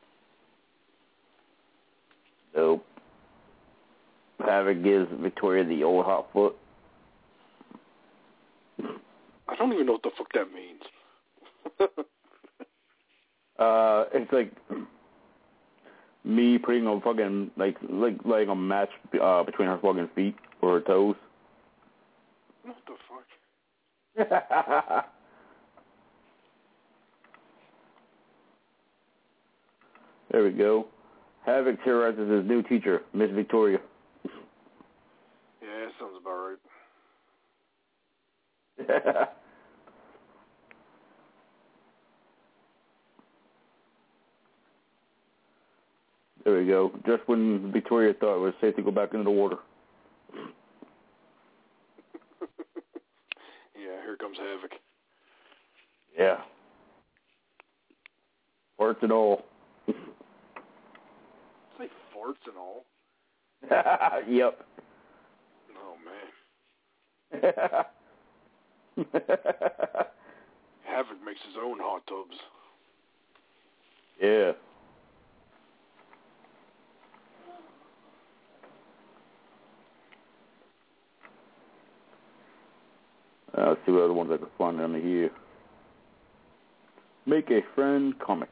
Havoc gives Victoria the old hot foot. I don't even know what the fuck that means. uh, it's like me putting a fucking like like like a match uh, between her fucking feet or her toes. What the fuck? There we go. Havoc terrorizes his new teacher, Miss Victoria. Yeah, that sounds about right. There we go. Just when Victoria thought it was safe to go back into the water. Yeah, here comes Havoc. Yeah. Farts and all. Say farts and all. Yep. Oh, man. Havoc makes his own hot tubs. Yeah. Uh, let's see what other ones I can find under here. Make a friend comic.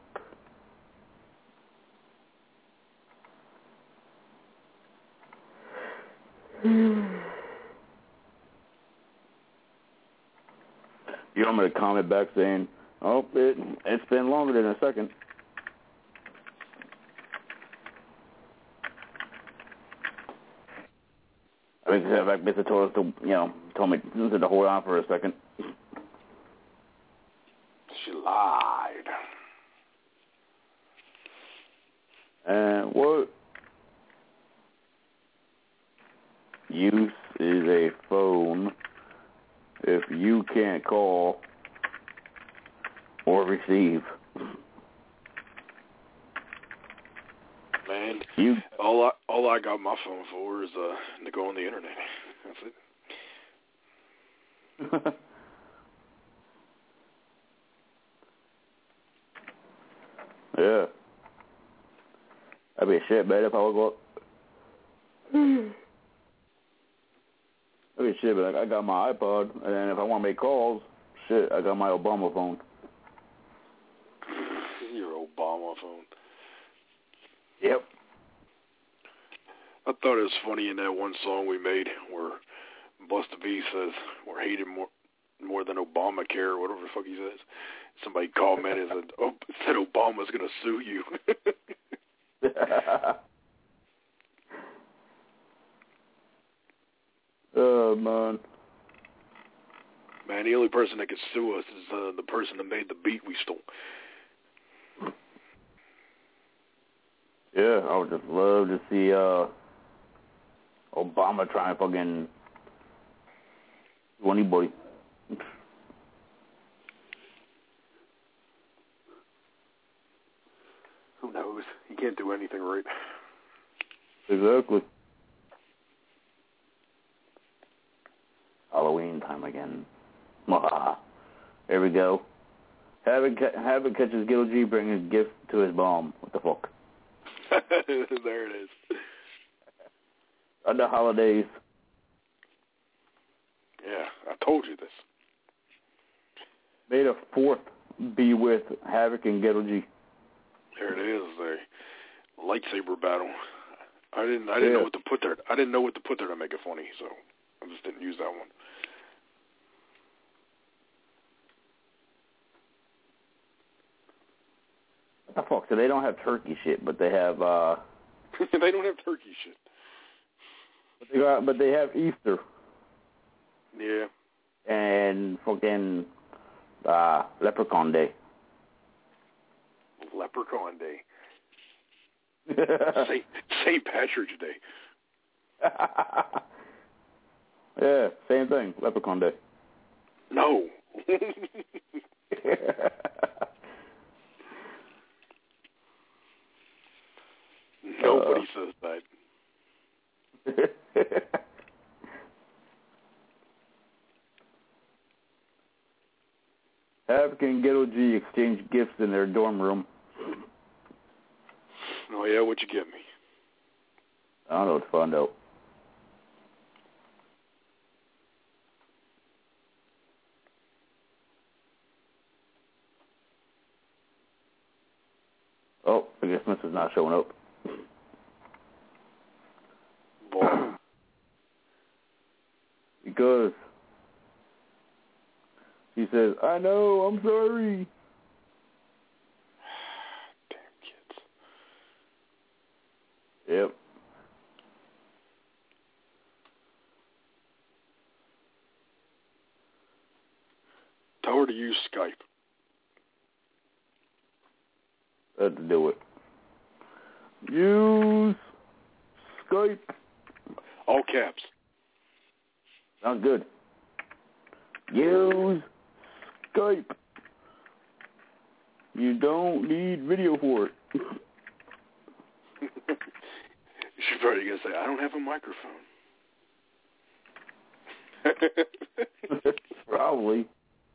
You know, I'm going to comment back saying, oh, it, it's been longer than a second. I mean, in fact, Mister told us to, you know, told me to hold on for a second. She lied. And what? Use is a phone if you can't call or receive. Man, you all I all I got my phone for is uh to go on the internet. That's it. Yeah. That'd be shit, man, if I would go up. That'd be shit, but I got my iPod, and then if I want to make calls, shit, I got my Obama phone. Your Obama phone. Yep. I thought it was funny in that one song we made where Busta B says we're hated more more than Obamacare or whatever the fuck he says. Somebody commented and said, oh, said Obama's going to sue you. Oh, man. Man, the only person that can sue us is uh, the person that made the beat we stole. Yeah, I would just love to see uh, Obama try and fucking do anybody. Who knows? He can't do anything right. Exactly. Halloween time again. Here we go. Havoc, Havoc catches Gil G bringing a gift to his mom. What the fuck? There it is. On the holidays. Yeah, I told you this. May the fourth be with Havoc and Ghetto G. There it is, the lightsaber battle. I didn't I didn't yeah. know what to put there. I didn't know what to put there to make it funny, so I just didn't use that one. What the fuck? So they don't have turkey shit, but they have uh they don't have turkey shit. But they got but they have Easter. Yeah. And fucking uh Leprechaun Day. Leprechaun Day. Saint Saint Patrick's Day. Yeah, same thing. Leprechaun Day. No. Nobody uh, says that. Havoc and Ghetto G exchange gifts in their dorm room. Oh, yeah? What'd you get me? I don't know what to find out. Oh, I guess Missus not showing up. Boy. Because she says, I know, I'm sorry. Damn kids. Yep. Tell her to use Skype. I had to do it. Use Skype. All caps. Sounds good. Use Skype. You don't need video for it. She's probably going to say, I don't have a microphone. Probably.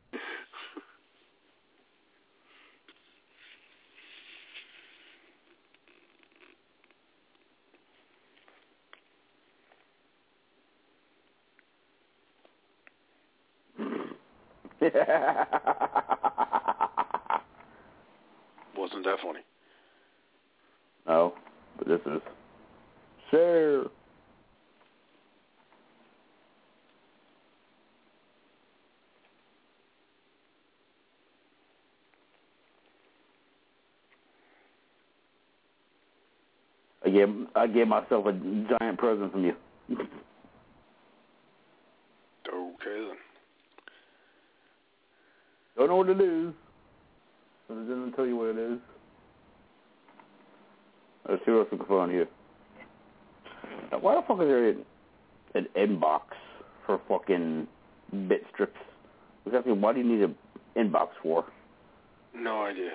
Wasn't that funny? No, but this is. Share. I gave I gave myself a giant present from you. Okay then. Don't know what it is, but it doesn't tell you what it is. Let's see what else we can find here. Now, why the fuck is there an inbox for fucking bit strips? Exactly, why do you need an inbox for? No idea.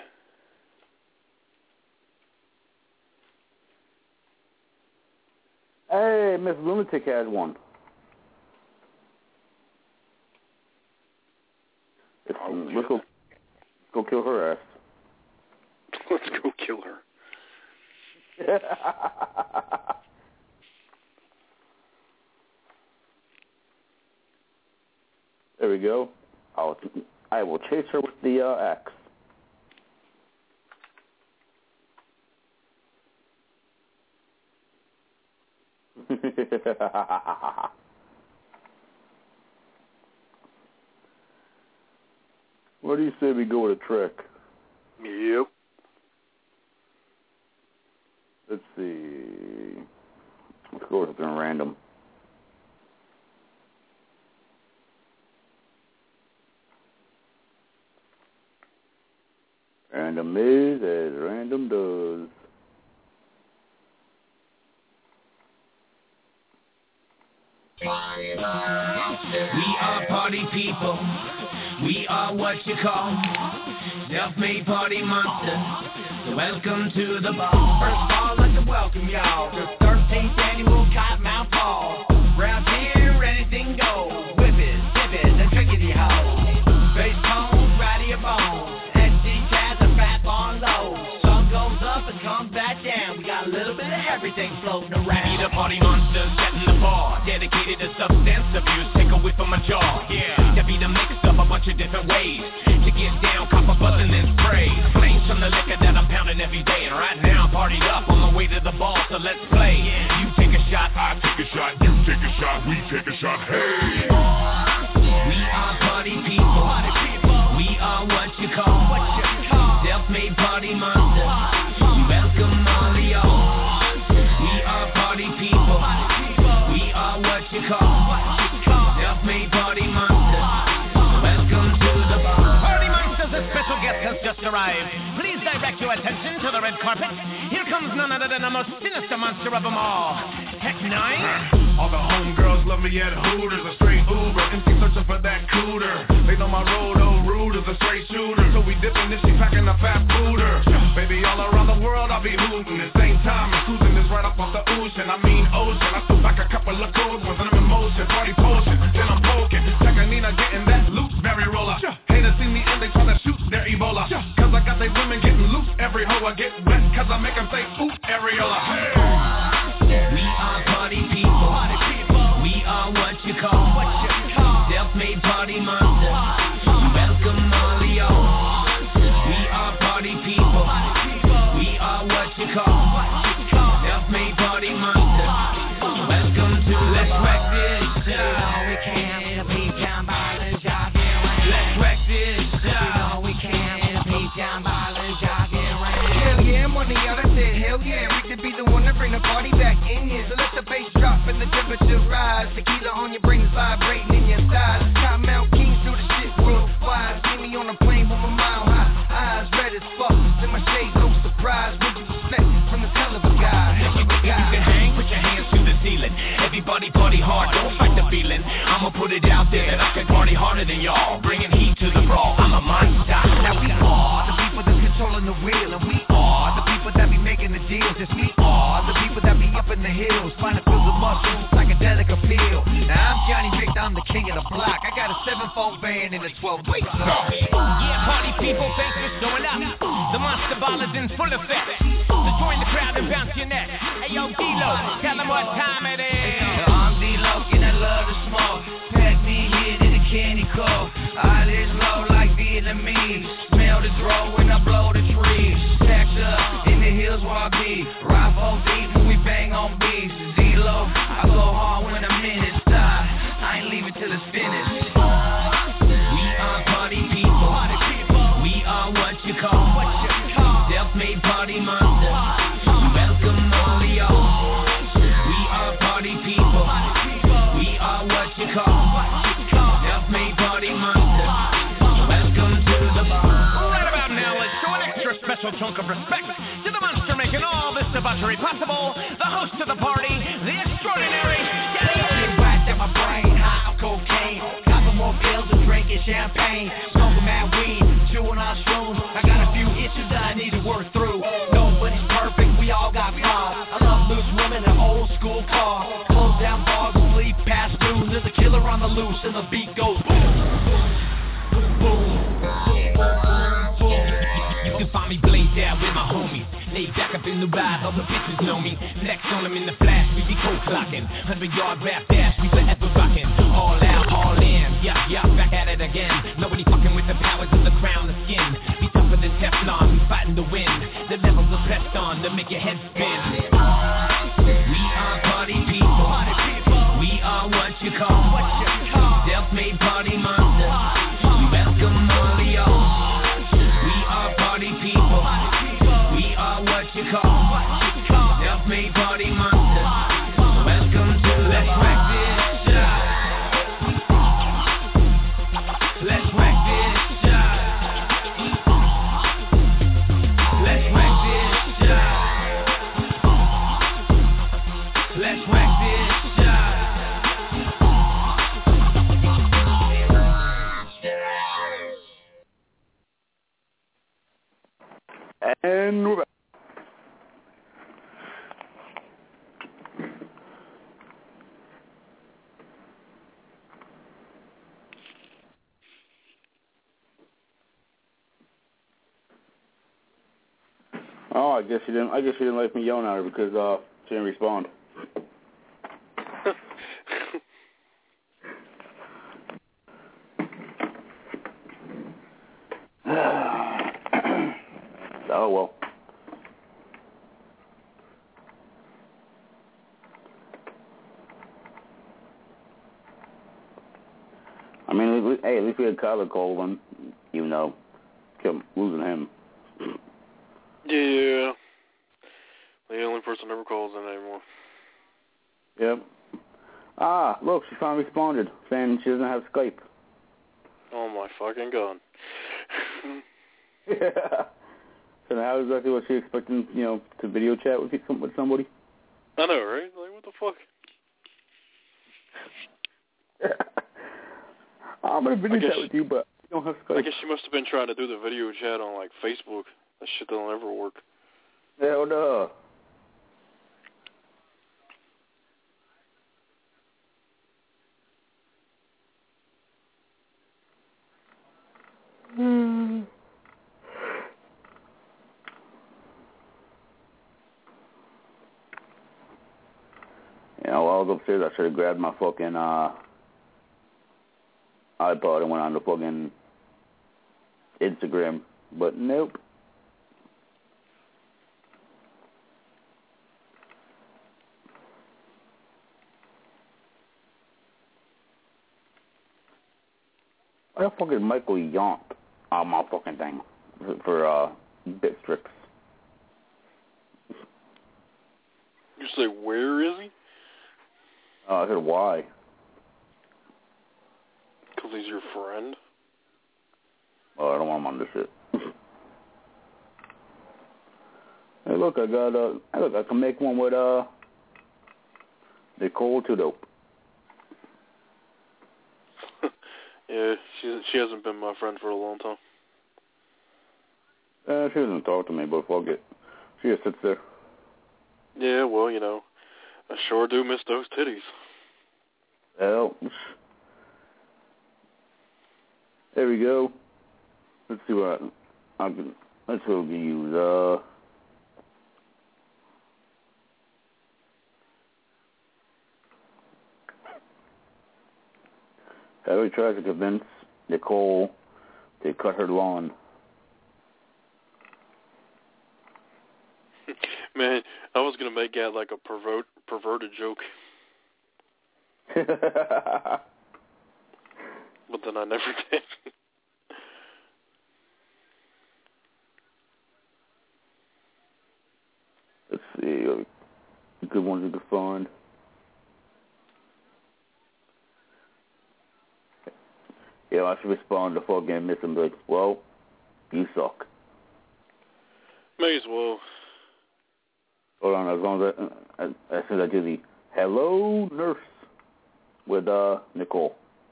Hey, Miss Lunatic has one. It's, Oh, let's go, go kill her ass. Let's go kill her. There we go. I'll, I will chase her with the uh, axe. What do you say we go with a trick? Yep. Let's see. Let's go with something random. Random is as random does. We are party people. We are what you call self-made party monsters. So welcome to the ball. First of all, I'd like to welcome y'all to the thirteenth annual Cottonmouth Ball. Round here, anything goes. Whip it, dip it, and trickety hoe. Bass tones, right to your bones. S D Jazz and fat on low. Sun goes up and comes back down. We got a little bit of everything floating around. We the party monsters setting the bar. Dedicated to substance abuse. Take a whiff from my jaw. Yeah, that be the mix up a bunch of different ways to get down, cop a buzz and then spray. Flames from the liquor that I'm pounding every day. And right now I'm partied up on the way to the ball. So let's play. You take a shot, I take a shot. You take a shot, we take a shot. Hey. We are party people. We are what you call self-made party monsters. Welcome all of y'all. We are party people. We are what you call self-made party monsters. Welcome to the bar. Party monsters, a special guest has just arrived. Please direct your attention to the red carpet. Here comes none other than the most sinister monster of them all, Tech Nine. All the homegirls love me at Hooters, a straight Uber. M C searching for that cooter. They know my road, oh rude is a straight shooter. So we dipping this, she packing a fat booter. Baby, all around the world I'll be hooting. At the same time, and cruising this right up off the ocean. I mean ocean. I threw back a couple of cold ones and I'm in motion. Party potion, then I'm poking. Second Nina getting that loose, berry roller. Haters see me and they tryna shoot their Ebola. Cause I got they women getting loose. Every hoe I get wet cause I make them say, ooh, areola. We are party people. We are what you call self-made party monsters. Welcome all of y'all. We are party people. We are I'ma put it out there that I can party harder than y'all, bringing heat to the brawl. I'm a monster. Now we are the people that's controlling the wheel, and we are the people that be making the deals. Yes, we are the people that be up in the hills, trying to feel the muscles, psychedelic appeal. Now I'm Johnny Victor, I'm the king of the block. I got a seven-fold band and a twelve-week song. Yeah, party people, thanks for showing up. The monster ball is in full effect. So join the crowd and bounce your neck. Hey yo, D-Lo, tell them what time it is. Hey, yo, I'm D-Lo, and I love to smoke. Pack me here to the candy coat. Eyelids low like Vietnamese. Smell the throw when I blow the trees. Packed up in the hills where I be. Ride four deep when we bang on beats. D-Lo, I go hard when I'm in it. Stop, I ain't leaving till it's finished. We are party people. We are what you call self-made party monsters. Welcome all of y'all. We are party people. We are what you call self-made party monsters. Welcome to the bar. Right about now, let's show an extra special chunk of respect to the monster making all this debauchery possible. The host of the party, the extraordinary Scatty. Get whacked at my brain, high on cocaine. Popping more pills and drinking champagne. Smoking mad weed, chewing on shrooms. I got a few issues that I need to work through. Nobody's perfect, we all got flaws. I love loose women and old school cars. Close down bars, sleep past noon. There's a killer on the loose and the beat goes boom, boom, boom. You can find me blazed out with my homies. Laid back up in the ride, all the bitches know me. Flex on them in the flash, we be cold clocking. Hundred yard rap dash, we forever rocking. All out, all in, yeah, yeah, back at it again. Nobody fucking with the powers of the crown, the skin. Be tougher than Teflon, we fighting the wind. The levels are pressed on to make your head spin. We are party people. We are what you call self-made party monsters. Welcome all of y'all. We are party people. We are what you call self-made party monsters. Welcome to the Let's wreck this shot. Let's wreck this shot. Let's wreck this shot. Let's wreck this shot. And we're back. Oh, I guess she didn't. I guess she didn't like me yelling at her because uh, she didn't respond. Oh well. I mean, at least, hey, at least we had Kyler Colvin, even though kept losing him. Yeah. The only person never calls in anymore. Yep. Ah, look, she finally responded, saying she doesn't have Skype. Oh my fucking god. Yeah. So now exactly what she expecting, you know, to video chat with with somebody? I know, right? Like, what the fuck? I'm gonna video chat she, with you, but you don't have Skype. I guess she must have been trying to do the video chat on, like, Facebook. That shit don't ever work. Hell no. Hmm. You know, while I was upstairs, I should have grabbed my fucking uh, iPod and went on to fucking Instagram, but nope. I got fucking Michael Yomp on my fucking thing for, for uh, Bitstrix. You say, where is he? Oh, I said, why? Because he's your friend? Oh, I don't want him on this shit. Hey, look, I got, uh, hey, look, I can make one with, uh, Nicole Too Dope. Yeah, she she hasn't been my friend for a long time. Uh, she doesn't talk to me, but fuck it. She just sits there. Yeah, well, you know, I sure do miss those titties. Well, there we go. Let's see what I, I can. Let's see what we can use. Uh, Harry tries to convince Nicole to cut her lawn. Man, I was gonna make that like a pervert, perverted joke, but then I never did. Let's see, uh, good ones we could find. Yeah, I should respond to fucking Miss and be like, well, you suck. May as well. Hold on, as long as I, as, as soon as I do the hello nurse with uh Nicole.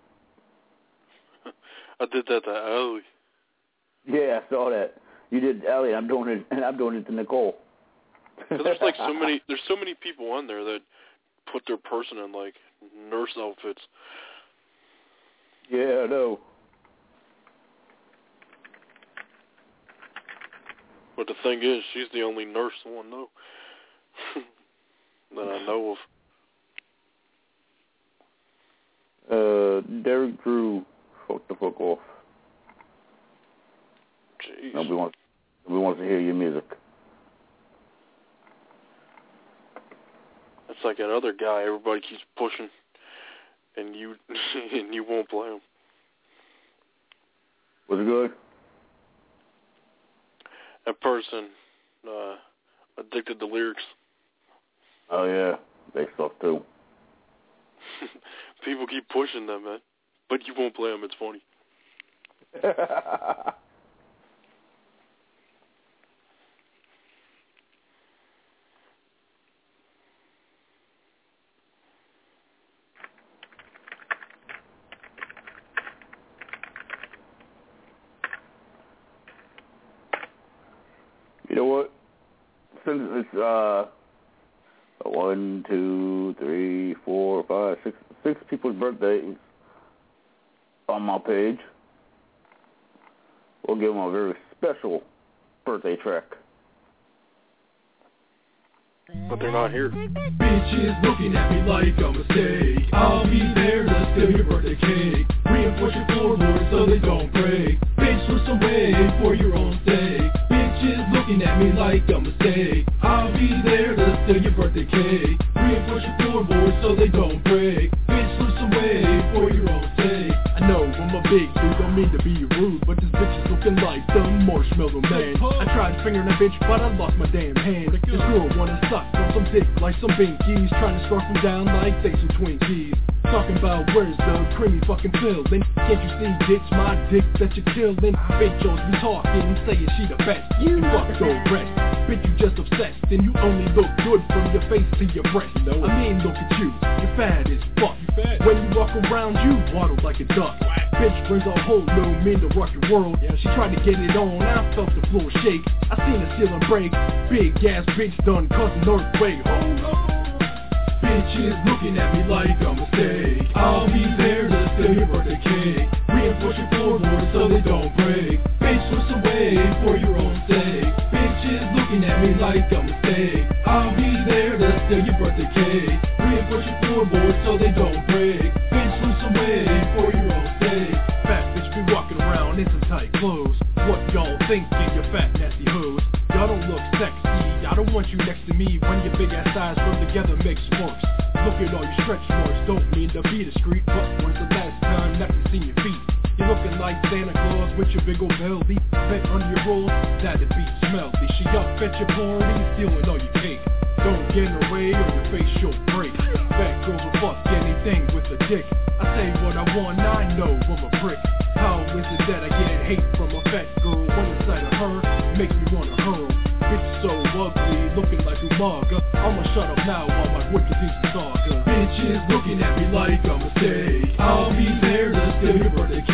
I did that to Allie. Yeah, I saw that. You did Allie. I'm doing it, and I'm doing it to Nicole. Cause there's like so many, there's so many people on there that put their person in like nurse outfits. Yeah, I know. But the thing is, she's the only nurse one know that I know of. Uh, Derek Drew, fuck the fuck off. Jeez. Nobody wants, nobody wants to hear your music. It's like that other guy everybody keeps pushing, and you and you won't play him. Was it good? That person uh, addicted to lyrics. Oh yeah, they suck too. People keep pushing them, man, but you won't play them. It's funny. You know what? Since it's uh one, two, three, four, five, six, six people's birthdays on my page, we'll give them a very special birthday track. But they're not here. Bitches looking at me like a mistake. I'll be there to steal your birthday cake. Reinforce your floorboards so they don't break. Bitch, lose some weight for your own sake. Bitches looking at me like a mistake. I'll be there to steal your birthday cake. Reinforce your floorboards so they don't break. Bitch, lose some weight for your own sake. I know I'm a big dude, don't mean to be rude, but this bitch is looking like the Marshmallow Man. I tried fingering a bitch, but I lost my damn hand. This girl wanna suck on some dick like some binkies, trying to scarf them down like they some Twinkies. Talking about where's the creamy fucking fillin'? Can't you see, bitch, my dick that you're killin'? Bitch, always be talking, saying she the best. You fuck your rest. Bitch, you just obsessed, and you only look good from your face to your breast. No. I mean, look at you, you're fat as fuck. When you walk around, you waddle like a duck. Bitch brings a whole new mean to rock your world. She tried to get it on, I felt the floor shake. I seen the ceiling break. Big ass bitch done caused an earthquake. Hold on. Bitches looking at me like a mistake. I'll be there to steal your birthday cake. Reinforce your floorboards so they don't break. Bitch, switch away for your own sake. Bitches looking at me like a mistake. I'll be there to steal your birthday cake. Reinforce your floorboards so they don't break. Bitch, switch away for your own sake. Fat bitch be walking around in some tight clothes. What y'all thinking, you fat nasty hoes? Y'all don't look sexy. I don't want you next to me when your big ass eyes rub together make sparks. Look at all your stretch marks. Don't mean to be discreet, but when's the last time that you seen your feet? You're looking like Santa Claus with your big old belly. Bent under your roll, that'd be smelly. She up at your party, stealing all your cake. Don't get in her way or your face she'll break. Fat girls will fuck anything with a dick. I say what I want, I know I'm a prick. How is it that I get hate from a fat girl? When the sight of her makes me wanna hurl. Bitch so ugly, looking like Umaga. I'ma shut up now while I whip the piece of saga. Bitches looking at me like a mistake. I'll be there to steal your birthday cake.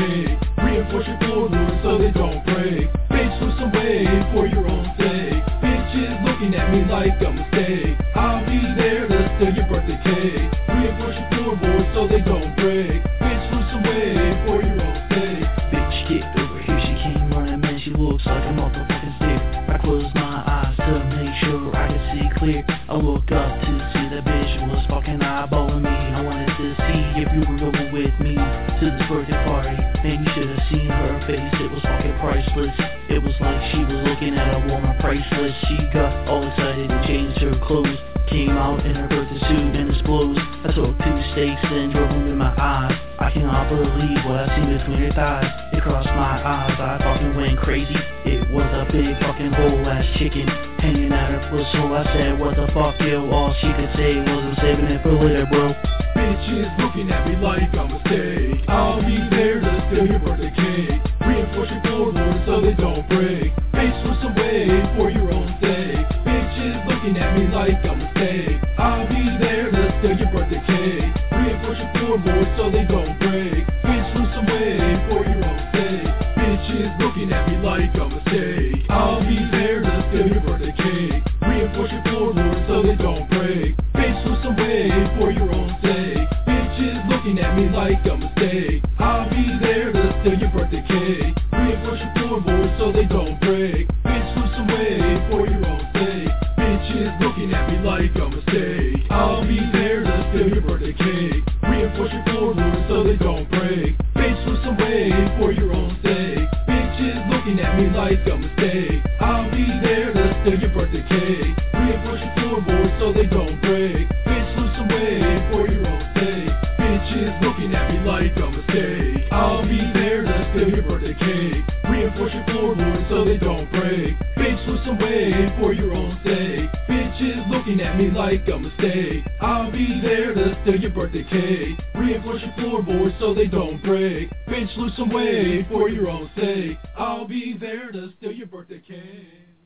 for your own sake. Bitch, get over here, she came running, man, she looks like a motherfucking stick. I closed my eyes to make sure I could see clear. I woke up to see that bitch was fucking eyeballing me. I wanted to see if you were going with me to this birthday party. Man, you should have seen her face, it was fucking priceless. It was like she was looking at a woman priceless. She got all excited and changed her clothes. Came out in her birthday suit and explodes. I took two steaks and drove them in my eyes. I cannot believe what I seen between her thighs. It crossed my eyes, I fucking went crazy. It was a big fucking whole ass chicken hanging out her whistle. I said, what the fuck, yo? All she could say was, I'm saving it for later, bro. Bitches looking at me like I'm a steak. I'll be there to steal your birthday cake. Reinforce your floorboards so they don't break. Face with some weight for your own sake. Bitches looking at me like I'm a steak. I'll be there to steal your birthday cake. Reinforce your floorboards so they don't break. Bitch, lose some weight for your own sake. Bitches looking at me like I'm a steak. I'll be there to steal your birthday cake. Reinforce your floorboards so they don't break. Bitch, lose some weight for your own sake. Bitches looking at me like I'm a steak. I'll be there to steal your birthday cake. Reinforce your floorboards so they don't break. Bitch, lose some weight for your own sake. Bitches looking at me like I'm a steak. I'll be there to steal your birthday cake. Reinforce your floorboards so they don't break. Bitch, lose some weight for your own sake. Bitches looking at me like I'm a steak. I'll be there to steal your birthday cake. Reinforce your floorboards so they don't break. Bitch, lose some weight for your own sake. Bitches looking at me like I'm a steak. I'll be there to steal your birthday cake. Reinforce your floorboards so they don't break. Bitch, lose some weight for your own sake. Bitches looking at me like I'm a steak. I'll be there to steal your birthday cake. Reinforce your floorboards so they don't break. Bitch, lose some weight for your own sake. I'll be there to steal your birthday cake.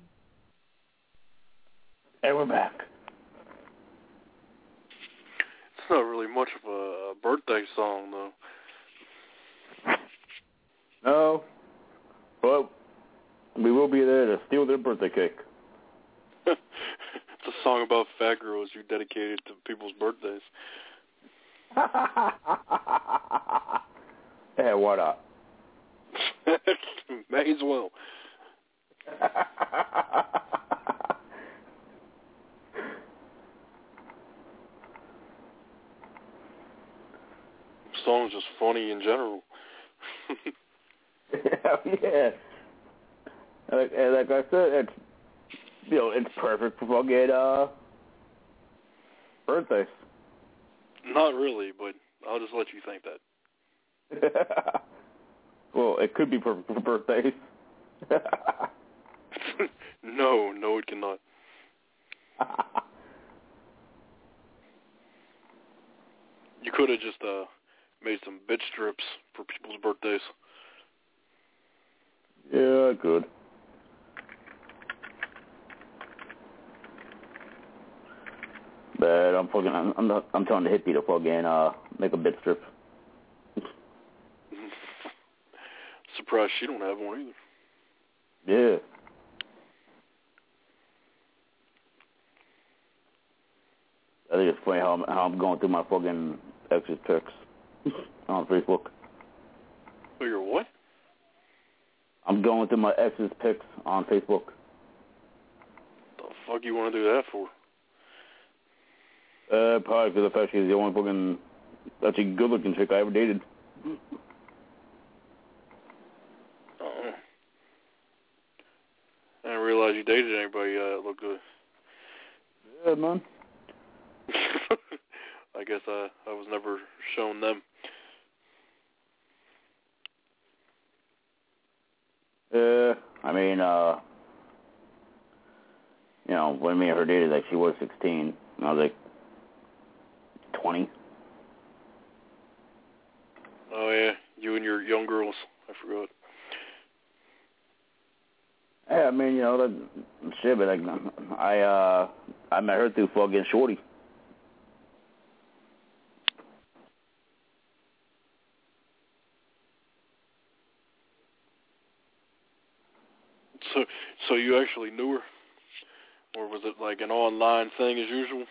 And we're back. It's not really much of a birthday song, though. No, but we will be there to steal their birthday cake. It's a song about fat girls you dedicated to people's birthdays. Yeah, why not? May as well. The song's just funny in general. Yeah. Like, like I said, it's, you know, it's perfect for fucking uh, birthdays. Not really, but I'll just let you think that. Well, it could be perfect for birthdays. no, no, it cannot. You could have just uh, made some bitch strips for people's birthdays. Yeah, I could. But I'm fucking, I'm, I'm, not, I'm telling the hippie to fucking uh, make a bit strip. Surprised she don't have one either. Yeah. I think it's funny how I'm, how I'm going through my fucking ex's pics on Facebook. Oh, you're what? I'm going through my ex's pics on Facebook. The fuck you want to do that for? Uh, probably because the fact she's the only fucking actually good-looking chick I ever dated. Oh. I didn't realize you dated anybody uh, that looked good. Yeah, man. I guess I, I was never shown them. Uh, I mean, uh, you know, when me and her dated, like, she was sixteen, and I was like twenty. Oh, yeah, you and your young girls. I forgot. Yeah, I mean, you know, that shit, but like, I, uh, I met her through fucking Shorty. So, so you actually knew her? Or was it like an online thing as usual?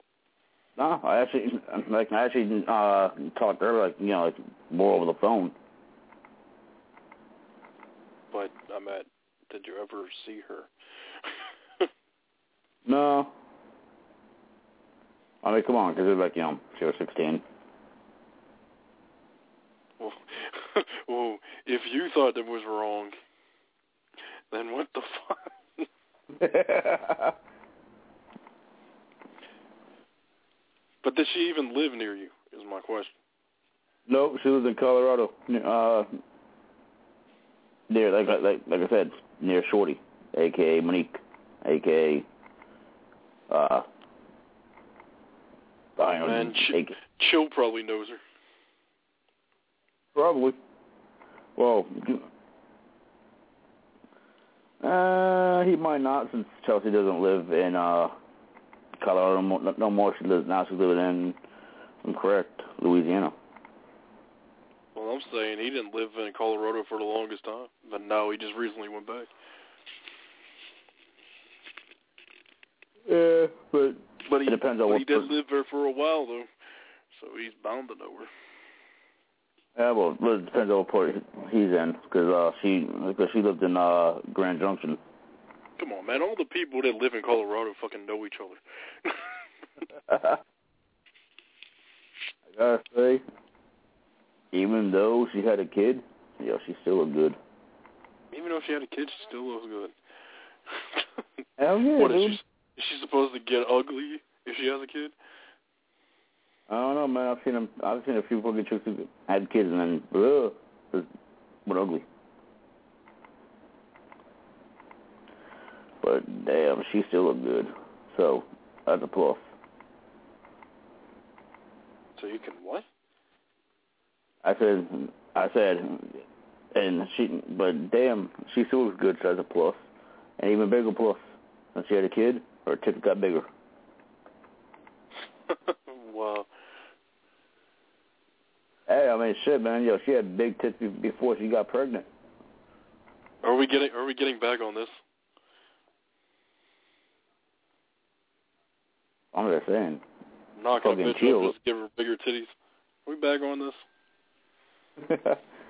No, I actually, like, I actually, uh, talked to her, like, you know, like, more over the phone. I'm at, did you ever see her? No. I mean, come on, because it was like, you know, she was sixteen. Well, well, if you thought that was wrong, then what the fuck? But does she even live near you, is my question. Nope, she lives in Colorado. Uh, near, like, like, like I said, near Shorty, a k a. Monique, a k a. Uh, I don't know. And Ch- Chill probably knows her. Probably. Well, uh, he might not, since Chelsea doesn't live in uh, Colorado no, no more. She lives now. She's living in, I'm correct, Louisiana. Well, I'm saying he didn't live in Colorado for the longest time, but now he just recently went back. Yeah, but, but he, it depends on but what he did live there for a while, though, so he's bound to know her. Yeah, well, it depends on what port he's in, because uh, she, because she lived in uh, Grand Junction. Come on, man! All the people that live in Colorado fucking know each other. I gotta say, even though she had a kid, yeah, she still looked good. Even though she had a kid, she still looks good. Hell yeah, what, dude. Is she, is she supposed to get ugly if she has a kid? I don't know, man. I've seen them. I've seen a few fucking chicks who had kids and then, ugh, were ugly. But damn, she still looked good. So that's a plus. So you can what? I said, I said, and she, but damn, she still looks good. So that's a plus, and even bigger plus. When she had a kid, her tits got bigger. Wow. Hey, I mean, shit, man. Yo, she had big tits before she got pregnant. Are we getting? Are we getting back on this? I'm just saying. Knock a bitch up, just give her bigger titties. Are we back on this?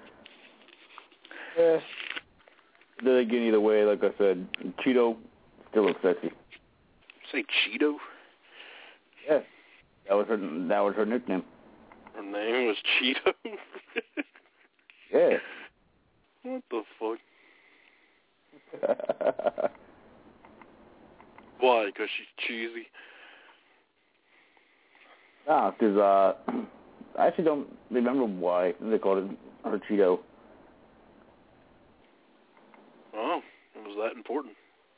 Yeah. Then again, either way, like I said, Cheeto still looks sexy. Say Cheeto? Yeah. That was her. That was her nickname. Her name was Cheeto? Yeah. What the fuck? Why? Because she's cheesy? Nah, because uh, I actually don't remember why they called it her Cheeto. Oh, it was that important.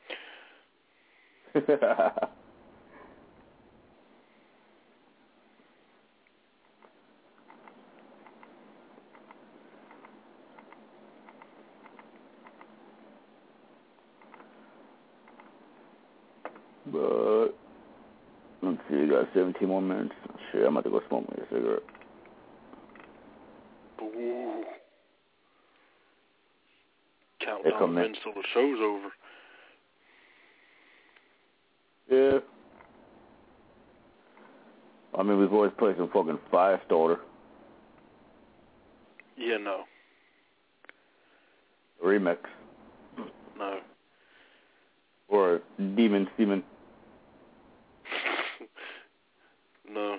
But let's see, you got seventeen more minutes. Shit, I'm about to go smoke me a cigarette. Ooh. Countdown events till the show's over. Yeah. I mean, we've always played some fucking Firestarter. Yeah, no. Remix. No. Or Demon Demon. No.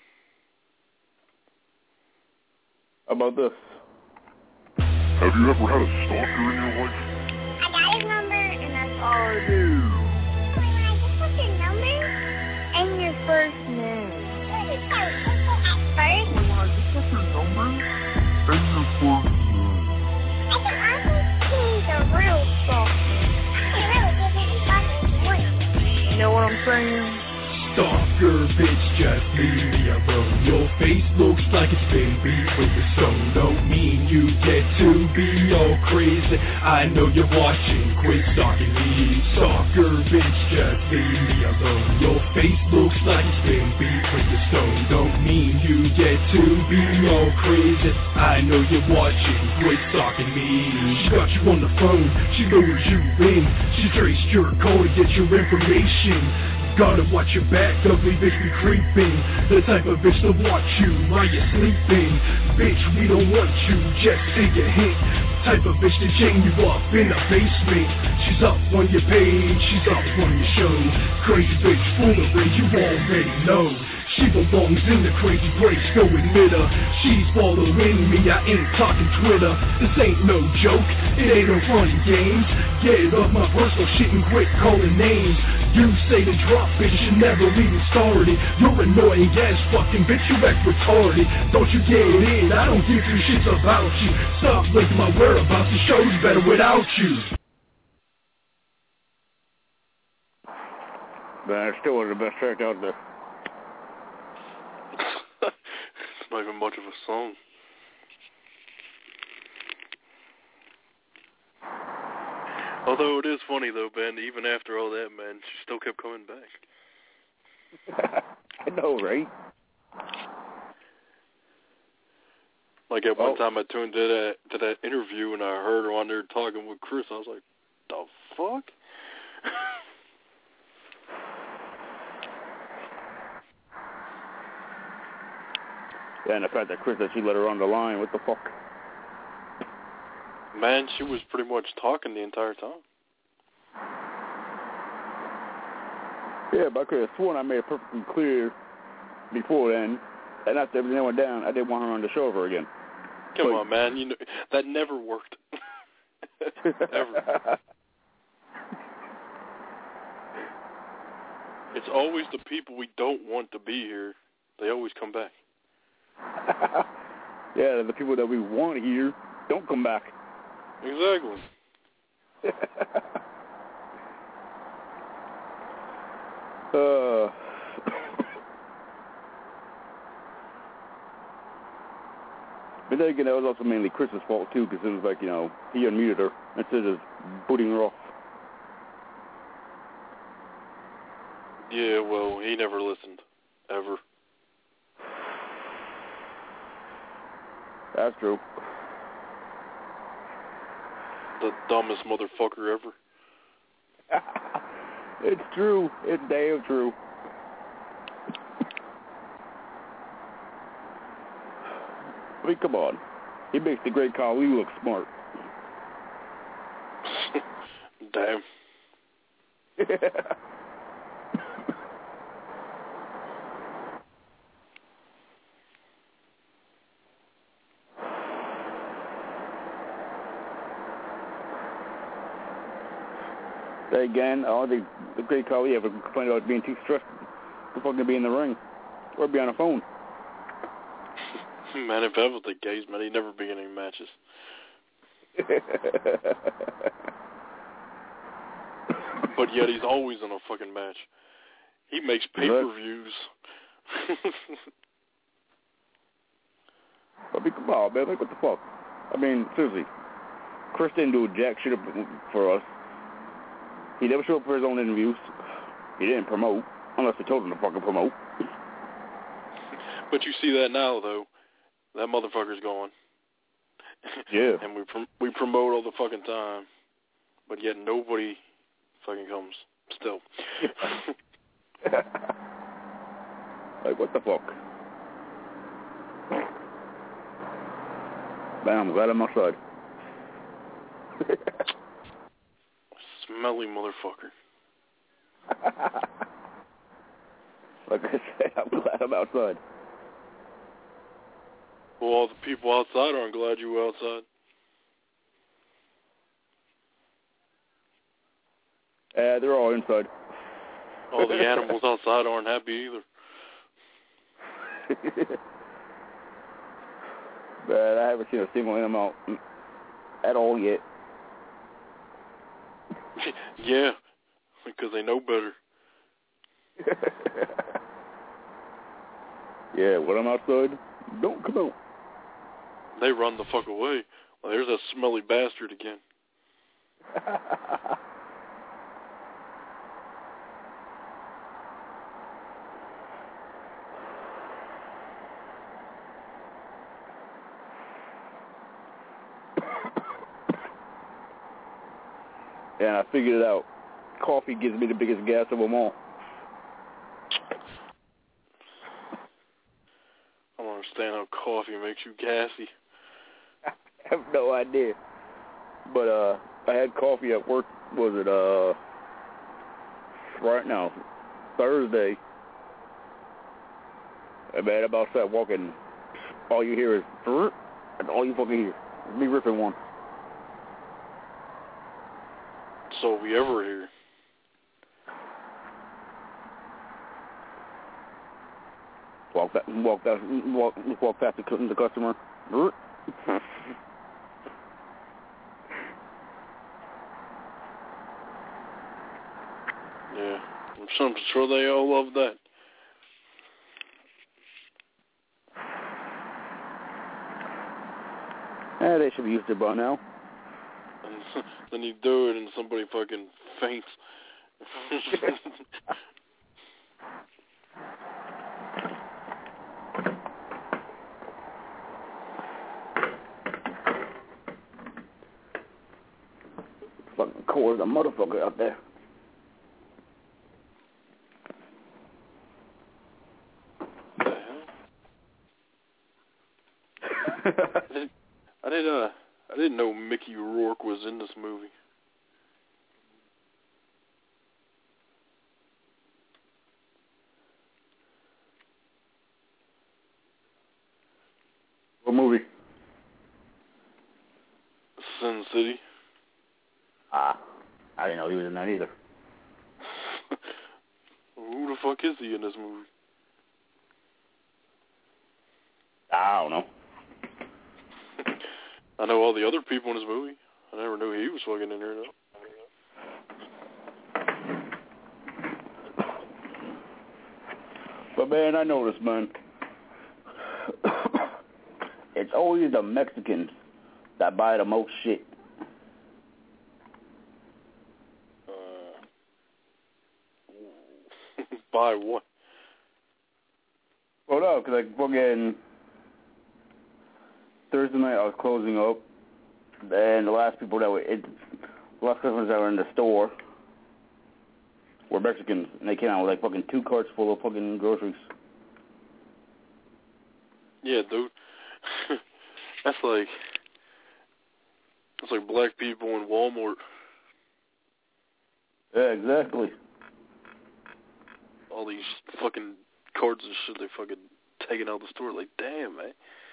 How about this? Have you ever had a stalker in your life? I got his number, and that's all. I do. Can I just put your number? And your first name. At first? Can I just put your number? And your first name. I can also see the real stalker. I can really give you fucking voice. You know what I'm saying? Stalker, bitch, just leave me alone. Your face looks like it's been beat with the stone. Don't mean you get to be all crazy. I know you're watching, quit stalking me. Stalker, bitch, just leave me alone. Your face looks like it's been beat with the stone. Don't mean you get to be all crazy. I know you're watching, quit stalking me. She got you on the phone, she knows you in. She traced your call to get your information. Gotta watch your back, ugly bitch be creeping. The type of bitch to watch you while you're sleeping. Bitch, we don't want you, just take a hint. Type of bitch to chain you up in the basement. She's up on your page, she's up on your show. Crazy bitch, foolery, you already know. She belongs in the crazy place, go admit her. She's following me, I ain't talking Twitter. This ain't no joke, it ain't no funny games. Get off my personal shit and quit calling names. You say to drop, bitch, you never even started. You're annoying ass fucking bitch, you act retarded. Don't you get in, I don't give two shits about you. Stop licking my whereabouts, the show's better without you. But it's still one of the best tracks out there. It's not even much of a song. Although it is funny though, Ben, even after all that, man, she still kept coming back. I know, right? Like at one oh. time I tuned to that, to that interview and I heard her on there talking with Chris. I was like, the fuck? Yeah, and the fact that Chris that she let her on the line, what the fuck? Man, she was pretty much talking the entire time. Yeah, but I could have sworn I made it perfectly clear before then, and after everything went down, I didn't want her on the show ever again. Come but, on, man, you know that never worked. Ever. It's always the people we don't want to be here. They always come back. Yeah, the people that we want here don't come back. Exactly. uh, but then again, that was also mainly Chris's fault too, because it was like, you know, he unmuted her instead of booting her off. Yeah, well, he never listened, ever. That's true. The dumbest motherfucker ever. It's true. It's damn true. I mean, come on. He makes the great Khali look smart. Damn. Again, I don't think the great Khali ever complained about being too stressed to fucking be in the ring or be on a phone. Man, if that was the case, man, he'd never be in any matches. But yet he's always in a fucking match. He makes pay-per-views. I mean, come on, man. Like, what the fuck? I mean, seriously. Chris didn't do jack shit for us. He never showed up for his own interviews. He didn't promote, unless they told him to fucking promote. But you see that now, though. That motherfucker's gone. Yeah. And we prom- we promote all the fucking time. But yet nobody fucking comes. Still. Like, what the fuck? Man, I'm glad I'm outside. Smelly motherfucker. Like I said, I'm glad I'm outside. Well, all the people outside aren't glad you were outside. Uh, they're all inside. All the animals outside aren't happy either. But I haven't seen a single animal at all yet. Yeah, because they know better. Yeah, when I'm outside, don't come out. They run the fuck away. Well, there's that smelly bastard again. And I figured it out. Coffee gives me the biggest gas of them all. coffee makes you gassy. I have no idea. But uh, I had coffee at work. Was it uh, right now, Thursday? And man, about to start walking. All you hear is, and all you fucking hear is me ripping one. So we ever hear. Walk back, walk back, walk, walk past the, the customer. Yeah, I'm sure, I'm sure they all love that. Yeah, they should be used to it by now. And then you do it and somebody fucking faints. Fucking cold as a motherfucker out there. I didn't, I didn't, uh, I didn't know Mickey Rourke was in this movie. What movie? Sin City. Ah, I didn't know he was in that either. Who the fuck is he in this movie? I don't know. I know all the other people in this movie. I never knew he was fucking in here, though. But, man, I noticed, man, it's always the Mexicans that buy the most shit. Uh, buy what? Well, no, because, like, fucking Thursday night I was closing up, and the last people that were, it, the last customers that were in the store were Mexicans, and they came out with, like, fucking two carts full of fucking groceries. Yeah, dude. That's like, that's like black people in Walmart. Yeah, exactly. All these fucking carts and shit they fucking taking out of the store. Like, damn, man.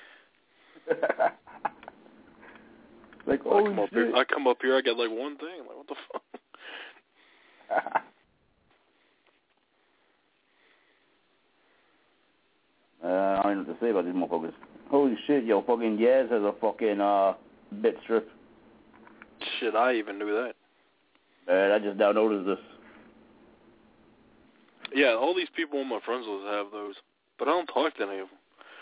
Like, I holy come up shit. here, I come up here, I got like one thing. Like, what the fuck? uh, I don't know what to say about these motherfuckers. Holy shit, yo, fucking Yaz has a fucking uh bit strip. Shit, I even knew that. Man, I just now noticed this. Yeah, all these people on my friends list have those, but I don't talk to any of them.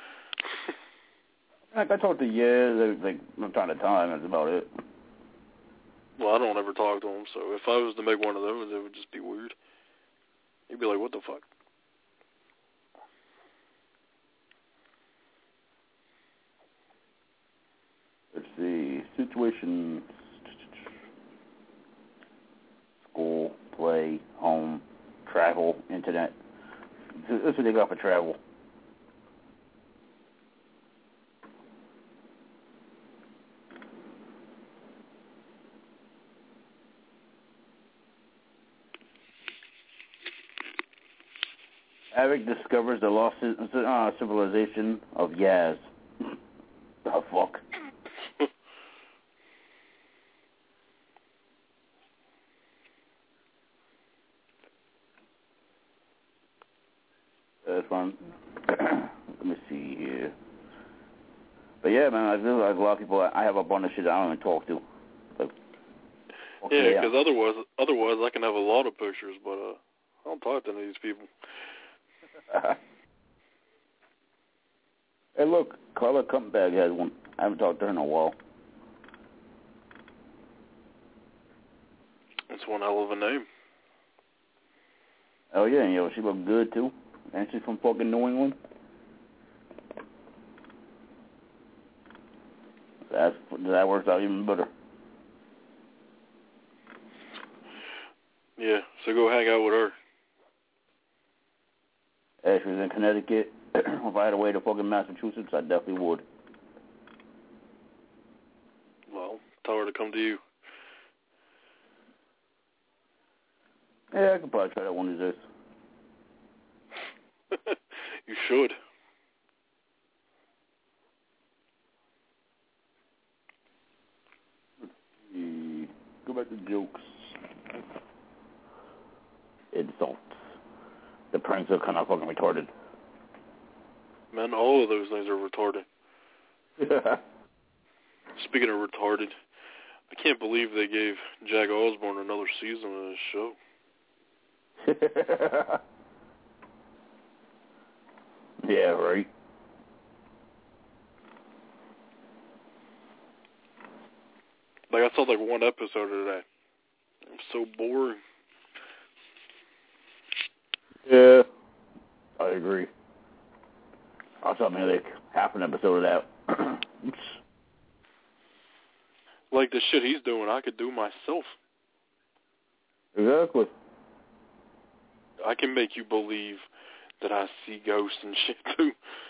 Like, I talk to Yaz, like, from time to time, that's about it. Well, I don't ever talk to them, so if I was to make one of those, it would just be weird. You'd be like, what the fuck? Let's see, situation, school, play, home, travel, internet. That's what they got for travel. Eric discovers the lost uh, civilization of Yaz. The fuck? That's fun. Let me see here. But yeah, man, I feel like a lot of people, I have a bunch of shit I don't even talk to. Like, okay, yeah, because otherwise, otherwise I can have a lot of pictures, but uh, I don't talk to any of these people. Hey, look, Carla Cumpbag has one. I haven't talked to her in a while. That's one hell of a name. Oh yeah, and yo, she looked good too. And she's from fucking New England. That's, that works out even better. Yeah, so go hang out with her. Yeah, she was in Connecticut. If I had a way to fucking Massachusetts, I definitely would. Well, tell her to come to you. Yeah, I could probably try that one of these days. You should. Let's see. Go back to jokes. Insults. The pranks are kind of fucking retarded. Man, all of those things are retarded. Speaking of retarded, I can't believe they gave Jack Osborne another season of this show. Yeah, right. Like, I saw like one episode of that. I'm so boring. Yeah, I agree. I saw maybe like half an episode of that. Like the shit he's doing, I could do myself. Exactly. I can make you believe that I see ghosts and shit too.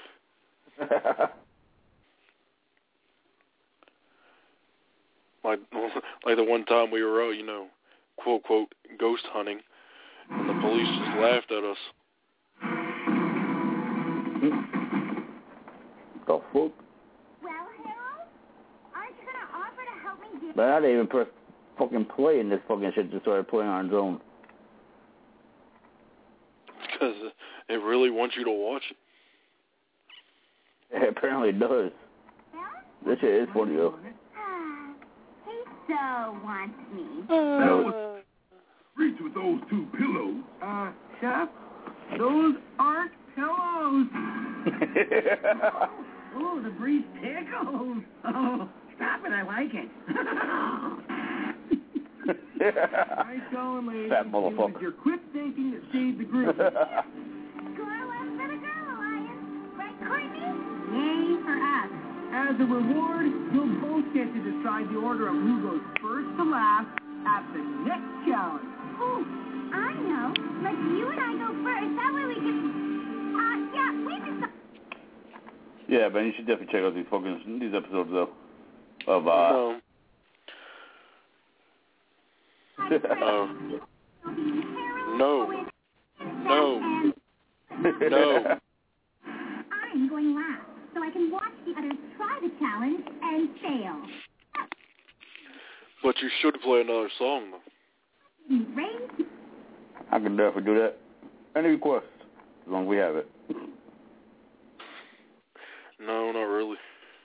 like, like the one time we were out, you know, quote, quote, ghost hunting, and the police just laughed at us. The fuck? Well, Harold, aren't you gonna offer to help me get... But I didn't even press fucking play and this fucking shit just started playing on its own. Because it really wants you to watch it. Yeah, apparently it does. This shit is funny, though. He so wants me. That was reach with those two pillows. Uh, Chef, those aren't pillows. Oh, the breeze tickles. Oh, stop it, I like it. Nice going, lady. Fat motherfucker. It was your quick thinking that saved the group. Girl after the girl, Alliance. Right, Courtney? Yay for us. As a reward, you'll both get to decide the order of who goes first to last at the next challenge. Oh, I know. Let's you and I go first. That way we can... Uh, yeah, we decide... Yeah, man, you should definitely check out these fucking these episodes though. Of uh. No. uh no. No. No. I'm going last, so I can watch the others try the challenge and fail. But you should play another song though. Ready? I can definitely do that. Any request, as long as we have it. No, not really.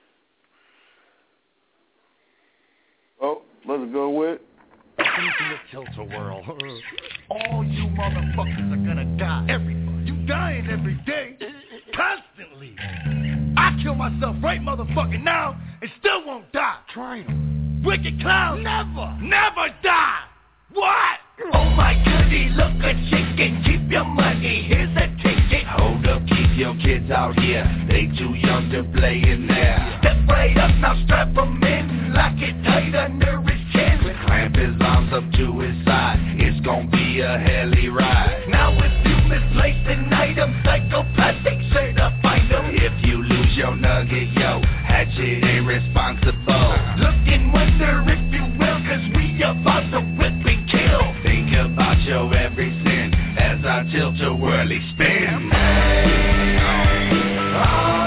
Oh, let's go with... Welcome to the Tilt-A-Whirl. All you motherfuckers are gonna die. Everybody. You dying every day. Constantly. I kill myself right motherfucking now and still won't die. Try them. Wicked clown. Never. Never die. What? Oh my goodie, look a chicken. Keep your money. Here's a ticket. Hold up, keep your kids out here. They too young to play in there. Step right up, now strap them in. Lock it tight under his chin. Clamp his arms up to his side. It's gonna be a helly ride. Now if you misplaced an item, psychopathic certified them. If you lose your nugget, yo, hatchet ain't responsible. Look and wonder if you will, cause we about to whip and kill. Think about your every sin as I tilt-a-whirly spin. Hey, oh, oh.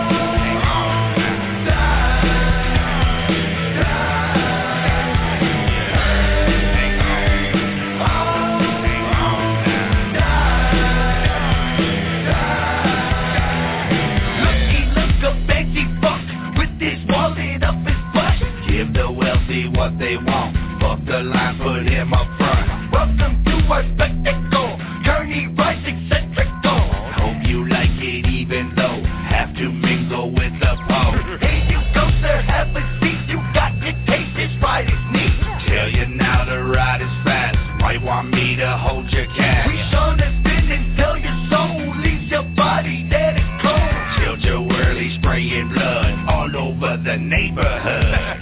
What they want, fuck the line, put him up front. Welcome to our spectacle, Kearney Rice eccentrical. Hope you like it even though have to mingle with the pole. Hey you go sir, have a seat, you got your taste, this ride is neat. Tell you now the ride is fast, might want me to hold your cash. We gonna spin until your soul leaves your body dead and cold. Tilt-A-Whirly spraying blood all over the neighborhood.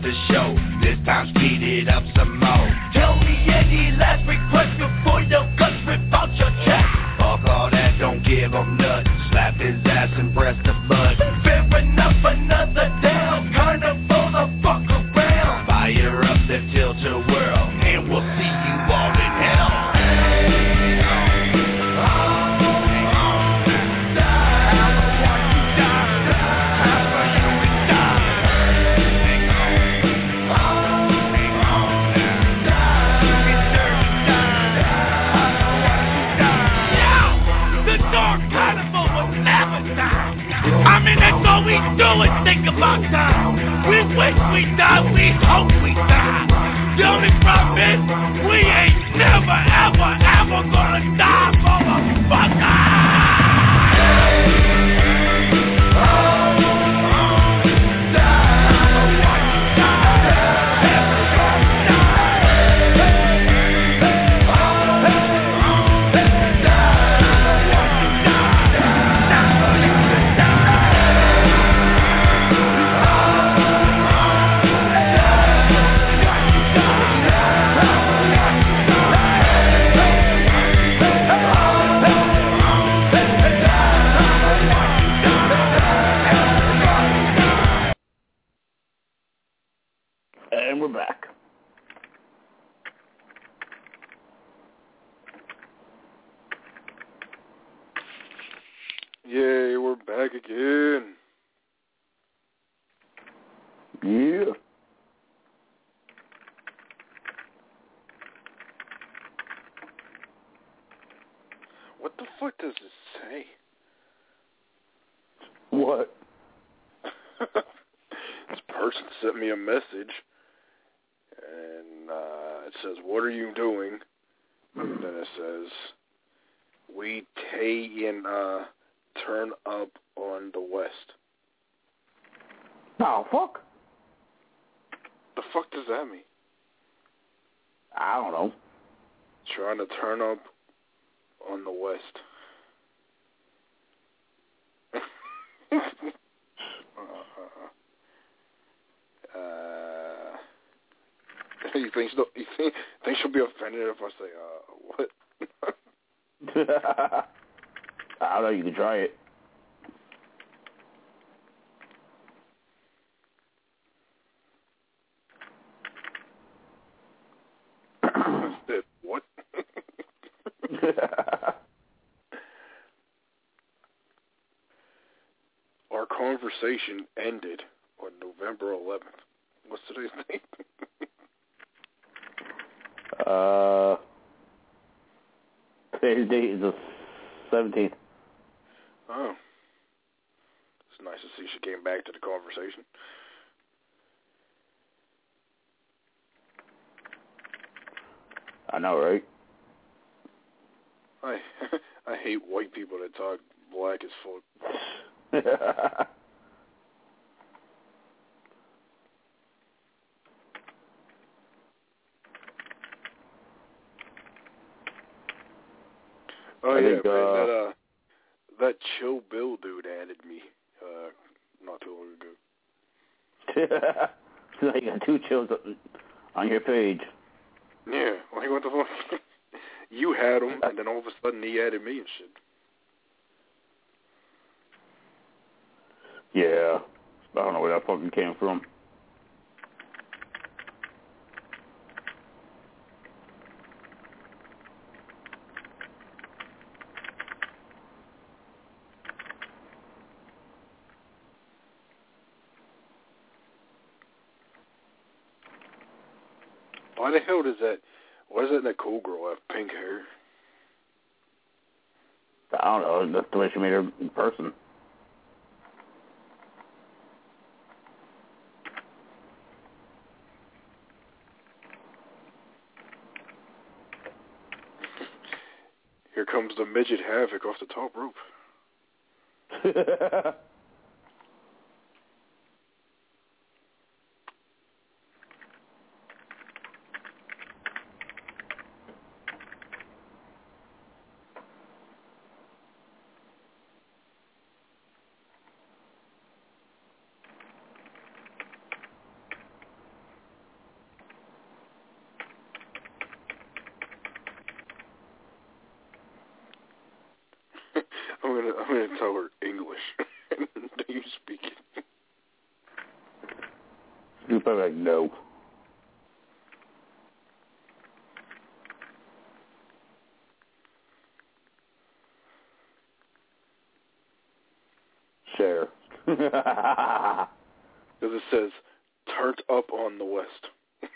the show. This time speed it up some more. Tell me any last request before your guts rip out your chest. Fuck all that, don't give him nuts. Slap his ass and press the button. Fair enough, another down. Carnival the fuck around. Fire up the tilted world, and we'll see you all in hell. I mean, that's all we do is think about time. We wish we died, we hope we die. The only problem is, we ain't never, ever, ever gonna die, motherfucker! And we're back. Yay, we're back again. Yeah. What the fuck does it say? What? This person sent me a message, and uh, it says, "What are you doing?" And then it says, "We tay and uh, turn up on the west." Oh, fuck. The fuck does that mean? I don't know. Trying to turn up on the west. uh, you think she'll, you think, think she'll be offended if I say, uh, what? I don't know, you can try it. Said, what? Our conversation ended on November eleventh. What's today's name? uh, today's date is the seventeenth. Oh. It's nice to see she came back to the conversation. I know, right? I I hate white people that talk black as fuck. Oh I yeah, think, man, uh, that uh, that Chill Bill dude added me uh, not too long ago. So you got two chills on your page. Yeah, like what the fuck? You had him, and then all of a sudden he added me and shit. Yeah, I don't know where that fucking came from. Why the hell does that, why does that Nicole girl have pink hair? I don't know, that's the way she made her in person. Here comes the midget Havoc off the top rope. I'm gonna I'm gonna tell her English. Do you speak it? She's probably like, no. Share. Because it says, turned up on the West.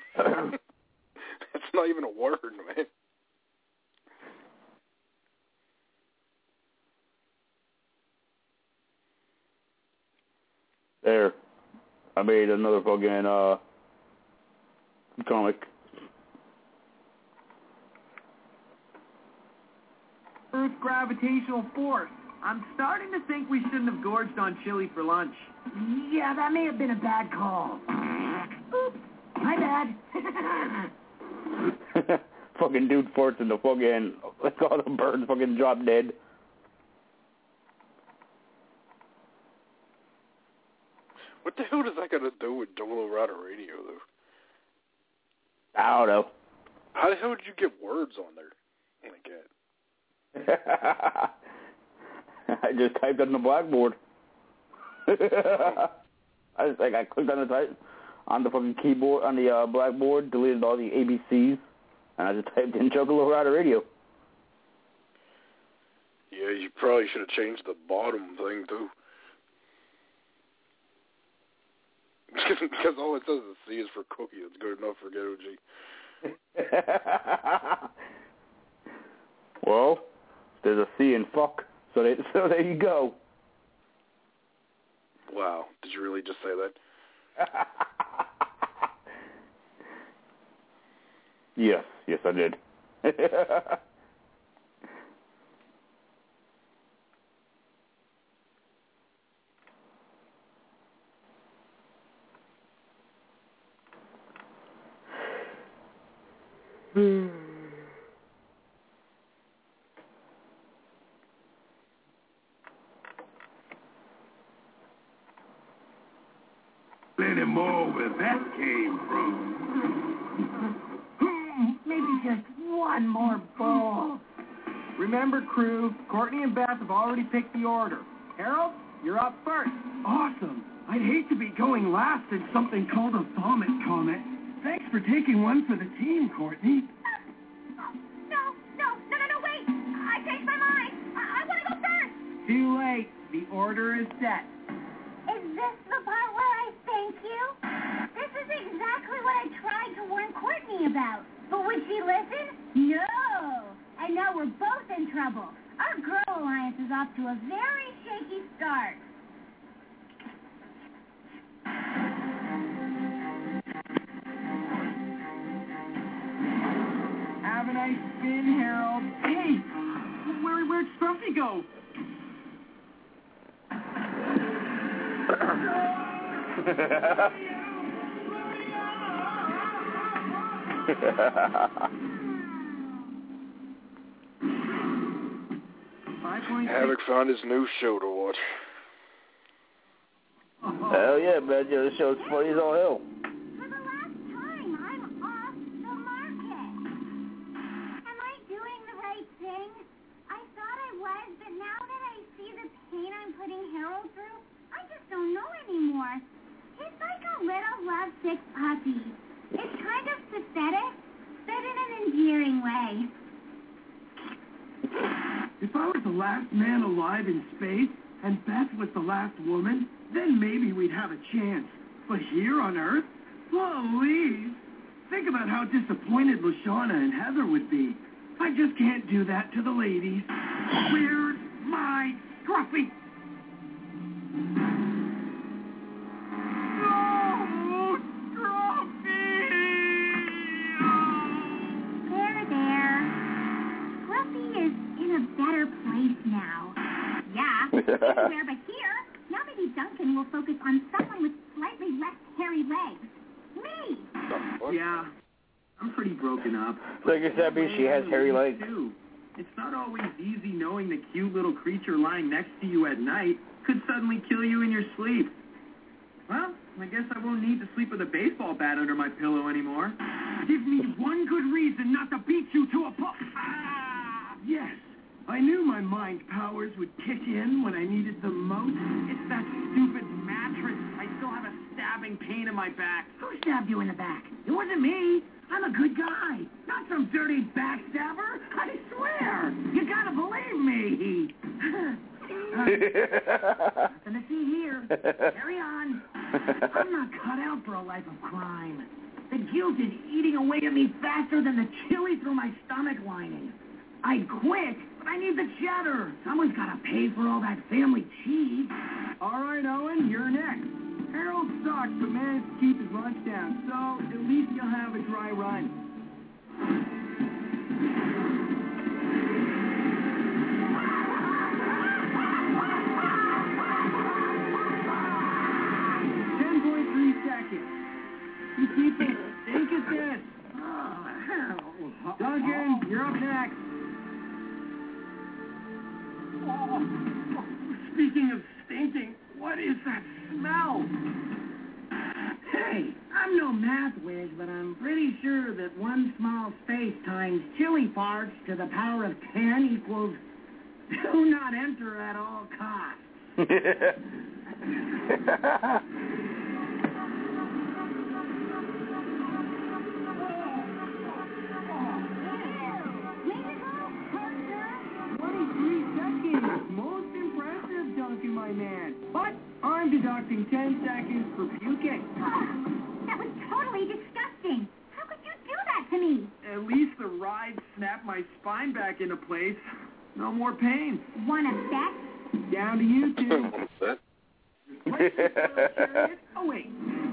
It's not even a word, man. There. I made another fucking, uh, comic. Earth's gravitational force. I'm starting to think we shouldn't have gorged on chili for lunch. Yeah, that may have been a bad call. Oops, my bad. Fucking dude farts in the fucking, like all the birds fucking drop dead. What the hell does that got to do with Double O Rider Radio, though? I don't know. How the hell did you get words on there like that? I just typed on the blackboard. I just like I clicked on the type on the fucking keyboard on the uh, blackboard, deleted all the A B Cs, and I just typed in Juggalo Rider Radio. Yeah, you probably should have changed the bottom thing too. Because all it says is C is for cookie. It's good enough for Ghetto G. Well, there's a C in fuck, so they, so there you go. Wow, did you really just say that? Yes, yes I did. Plenty more where that came from. Maybe just one more bowl. Remember, crew, Courtney and Beth have already picked the order. Harold, you're up first. Awesome. I'd hate to be going last in something called a vomit comet. Thanks for taking one for the team, Courtney. No, no, no, no, no, wait. I changed my mind. I, I want to go first. Too late. The order is set. Is this the part where I thank you? This is exactly what I tried to warn Courtney about. But would she listen? No. And now we're both in trouble. Our girl alliance is off to a very shaky start. Have a nice spin, Harold. Hey, where, where'd Scruffy go? Havoc found his new show to watch. Hell yeah, man. Yeah, the show's funny as all hell. For the last time, I'm off the market. Am I doing the right thing? I thought I was, but now that I see the pain I'm putting Harold through, I just don't know anymore. He's like a little lovesick puppy. It's kind of pathetic, but in an endearing way. If I was the last man alive in space and Beth was the last woman, then maybe we'd have a chance. But here on Earth? Please. Think about how disappointed LaShawna and Heather would be. I just can't do that to the ladies. Where's my Scruffy? No, Scruffy! There, there. Scruffy is in a better place now. Yeah, everywhere but here. Now maybe Duncan will focus on someone with slightly less hairy legs. Me! Yeah, I'm pretty broken up. Like I said, she has hairy legs. Too. It's not always easy knowing the cute little creature lying next to you at night could suddenly kill you in your sleep. Well, I guess I won't need to sleep with a baseball bat under my pillow anymore. Give me one good reason not to beat you to a pulp. Ah, yes, I knew my mind powers would kick in when I needed them most. It's that stupid mattress. I still have a stabbing pain in my back. Who stabbed you in the back? It wasn't me. I'm a good guy, not some dirty backstabber. I swear. You gotta believe me. uh, nothing to see here. Carry on. I'm not cut out for a life of crime. The guilt is eating away at me faster than the chili through my stomach lining. I'd quit, but I need the cheddar. Someone's got to pay for all that family cheese. All right, Owen, you're next. Harold sucks, but managed to keep his lunch down, so at least you'll have a dry run. ten point three seconds. You people, think of this. Duncan, you're up next. Speaking of stinking, what is that smell? Hey, I'm no math whiz, but I'm pretty sure that one small space times chili farts to the power of ten equals do not enter at all costs. twenty-three seconds. Most impressive, Duncan, my man. But I'm deducting ten seconds for puking. That was totally disgusting. How could you do that to me? At least the ride snapped my spine back into place. No more pain. Wanna bet? Down to you two. Oh, wait.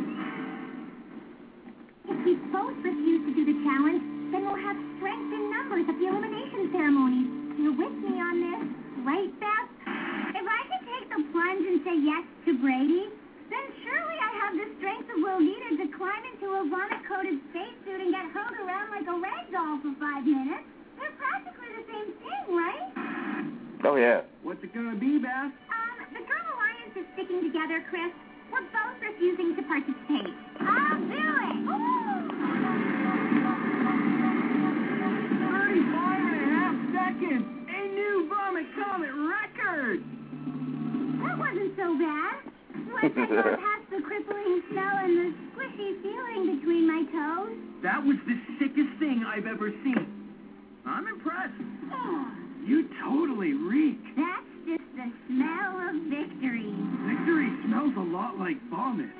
If we both refuse to do the challenge, then we'll have strength in numbers at the elimination ceremony. You're with me on this, right, Beth? If I could take the plunge and say yes to Brady, then surely I have the strength of will needed to climb into a vomit-coated spacesuit and get hurled around like a rag doll for five minutes. They're practically the same thing, right? Oh, yeah. What's it gonna be, Beth? Um, the Girl Alliance is sticking together, Chris. We're both refusing to participate. I'll do it! thirty-five and a half seconds! A new Vomit Comet record! That wasn't so bad. Once I got past the crippling smell and the squishy feeling between my toes. That was the sickest thing I've ever seen. I'm impressed. Oh, You totally reek. that's just the smell of victory. Victory smells a lot like vomit.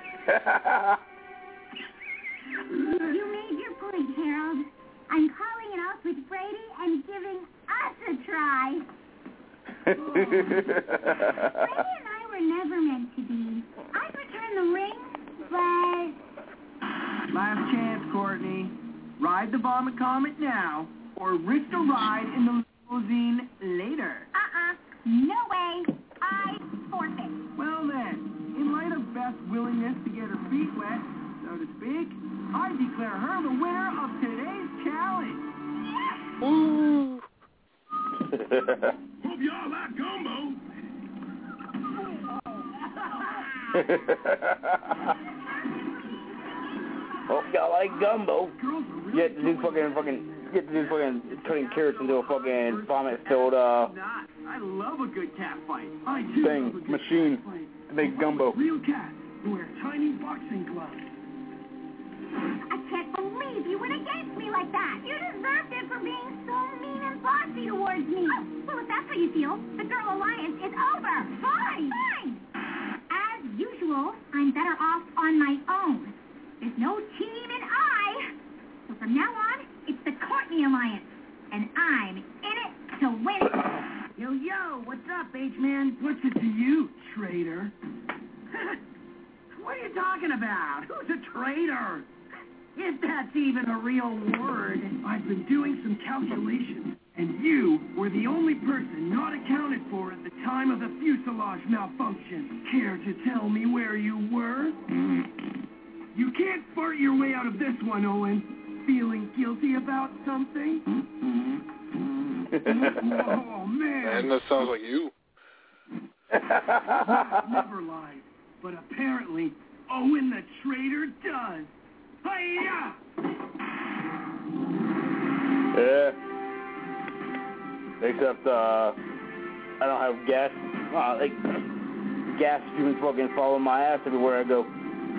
You made your point, Harold. I'm calling it off with Brady and giving us a try. Brady and I were never meant to be. I'd return the ring, but... Last chance, Courtney. Ride the Vomit Comet now, or risk a ride in the limousine later. Uh-uh. No way. I forfeit. Well then, in light of Beth's willingness to get her feet wet, so to speak, I declare her the winner of today's challenge. Ooh. Hope y'all like gumbo. Hope y'all like gumbo. Get to do fucking fucking get to do fucking cutting carrots into a fucking vomit filled uh Not. I love a good cat fight. I do thing love a good machine. cat fight. to make gumbo. Real cats who wear tiny boxing gloves. I can't believe you went against me like that. You deserved it for being so mean and bossy towards me. Well, if that's how you feel, the Girl Alliance is over. Fine. Fine. As usual, I'm better off on my own. There's no team in I. So from now on, it's the Courtney Alliance. And I'm in it to win it. Yo, yo, what's up, H-Man? What's it to you, traitor? What are you talking about? Who's a traitor? If that's even a real word. I've been doing some calculations, and you were the only person not accounted for at the time of the fuselage malfunction. Care to tell me where you were? You can't fart your way out of this one, Owen. Feeling guilty about something? Oh, man. And that sounds like you. Never lied, but apparently Owen the traitor does. Hi-ya! Yeah. Except, uh, I don't have gas, uh, like, gas students fucking follow my ass everywhere I go.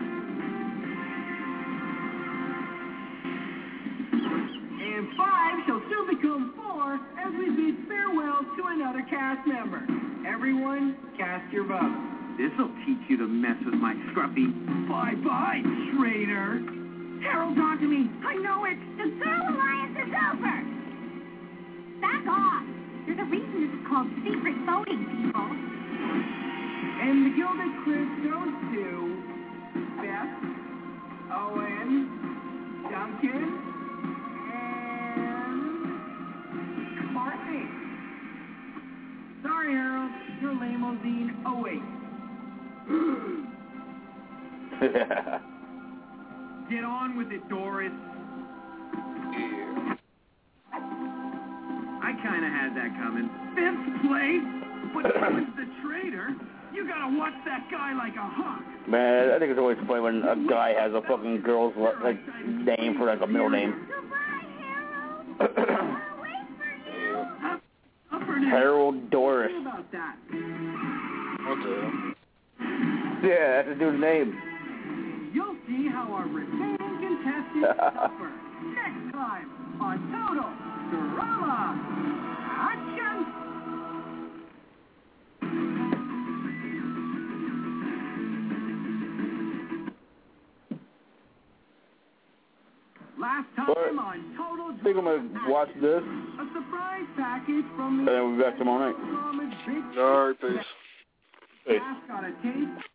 And five shall soon become four as we bid farewell to another cast member. Everyone, cast your vote. This'll teach you to mess with my scruffy. Bye-bye, traitor. Harold's on to me. I know it. The Girl Alliance is over. Back off. There's a reason this is called secret voting, people. And the Gilded Chris goes to Beth, Owen, Duncan, and Marcy. Sorry, Harold. Your limousine awaits. Get on with it, Doris. Yeah. I kind of had that coming. Fifth place? But who's the traitor? You gotta watch that guy like a hawk. Man, I think it's always funny when a guy has a fucking girl's like name for like a middle name. Harold Doris. About that. What the hell? Yeah, that's the dude's name. You'll see how our remaining contestants suffer next time on Total Drama Action. Last time But on Total I think I'm Drama gonna watch this, Action, a surprise package from and the then we'll be back tomorrow night. Big All right, peace. Peace. got a taste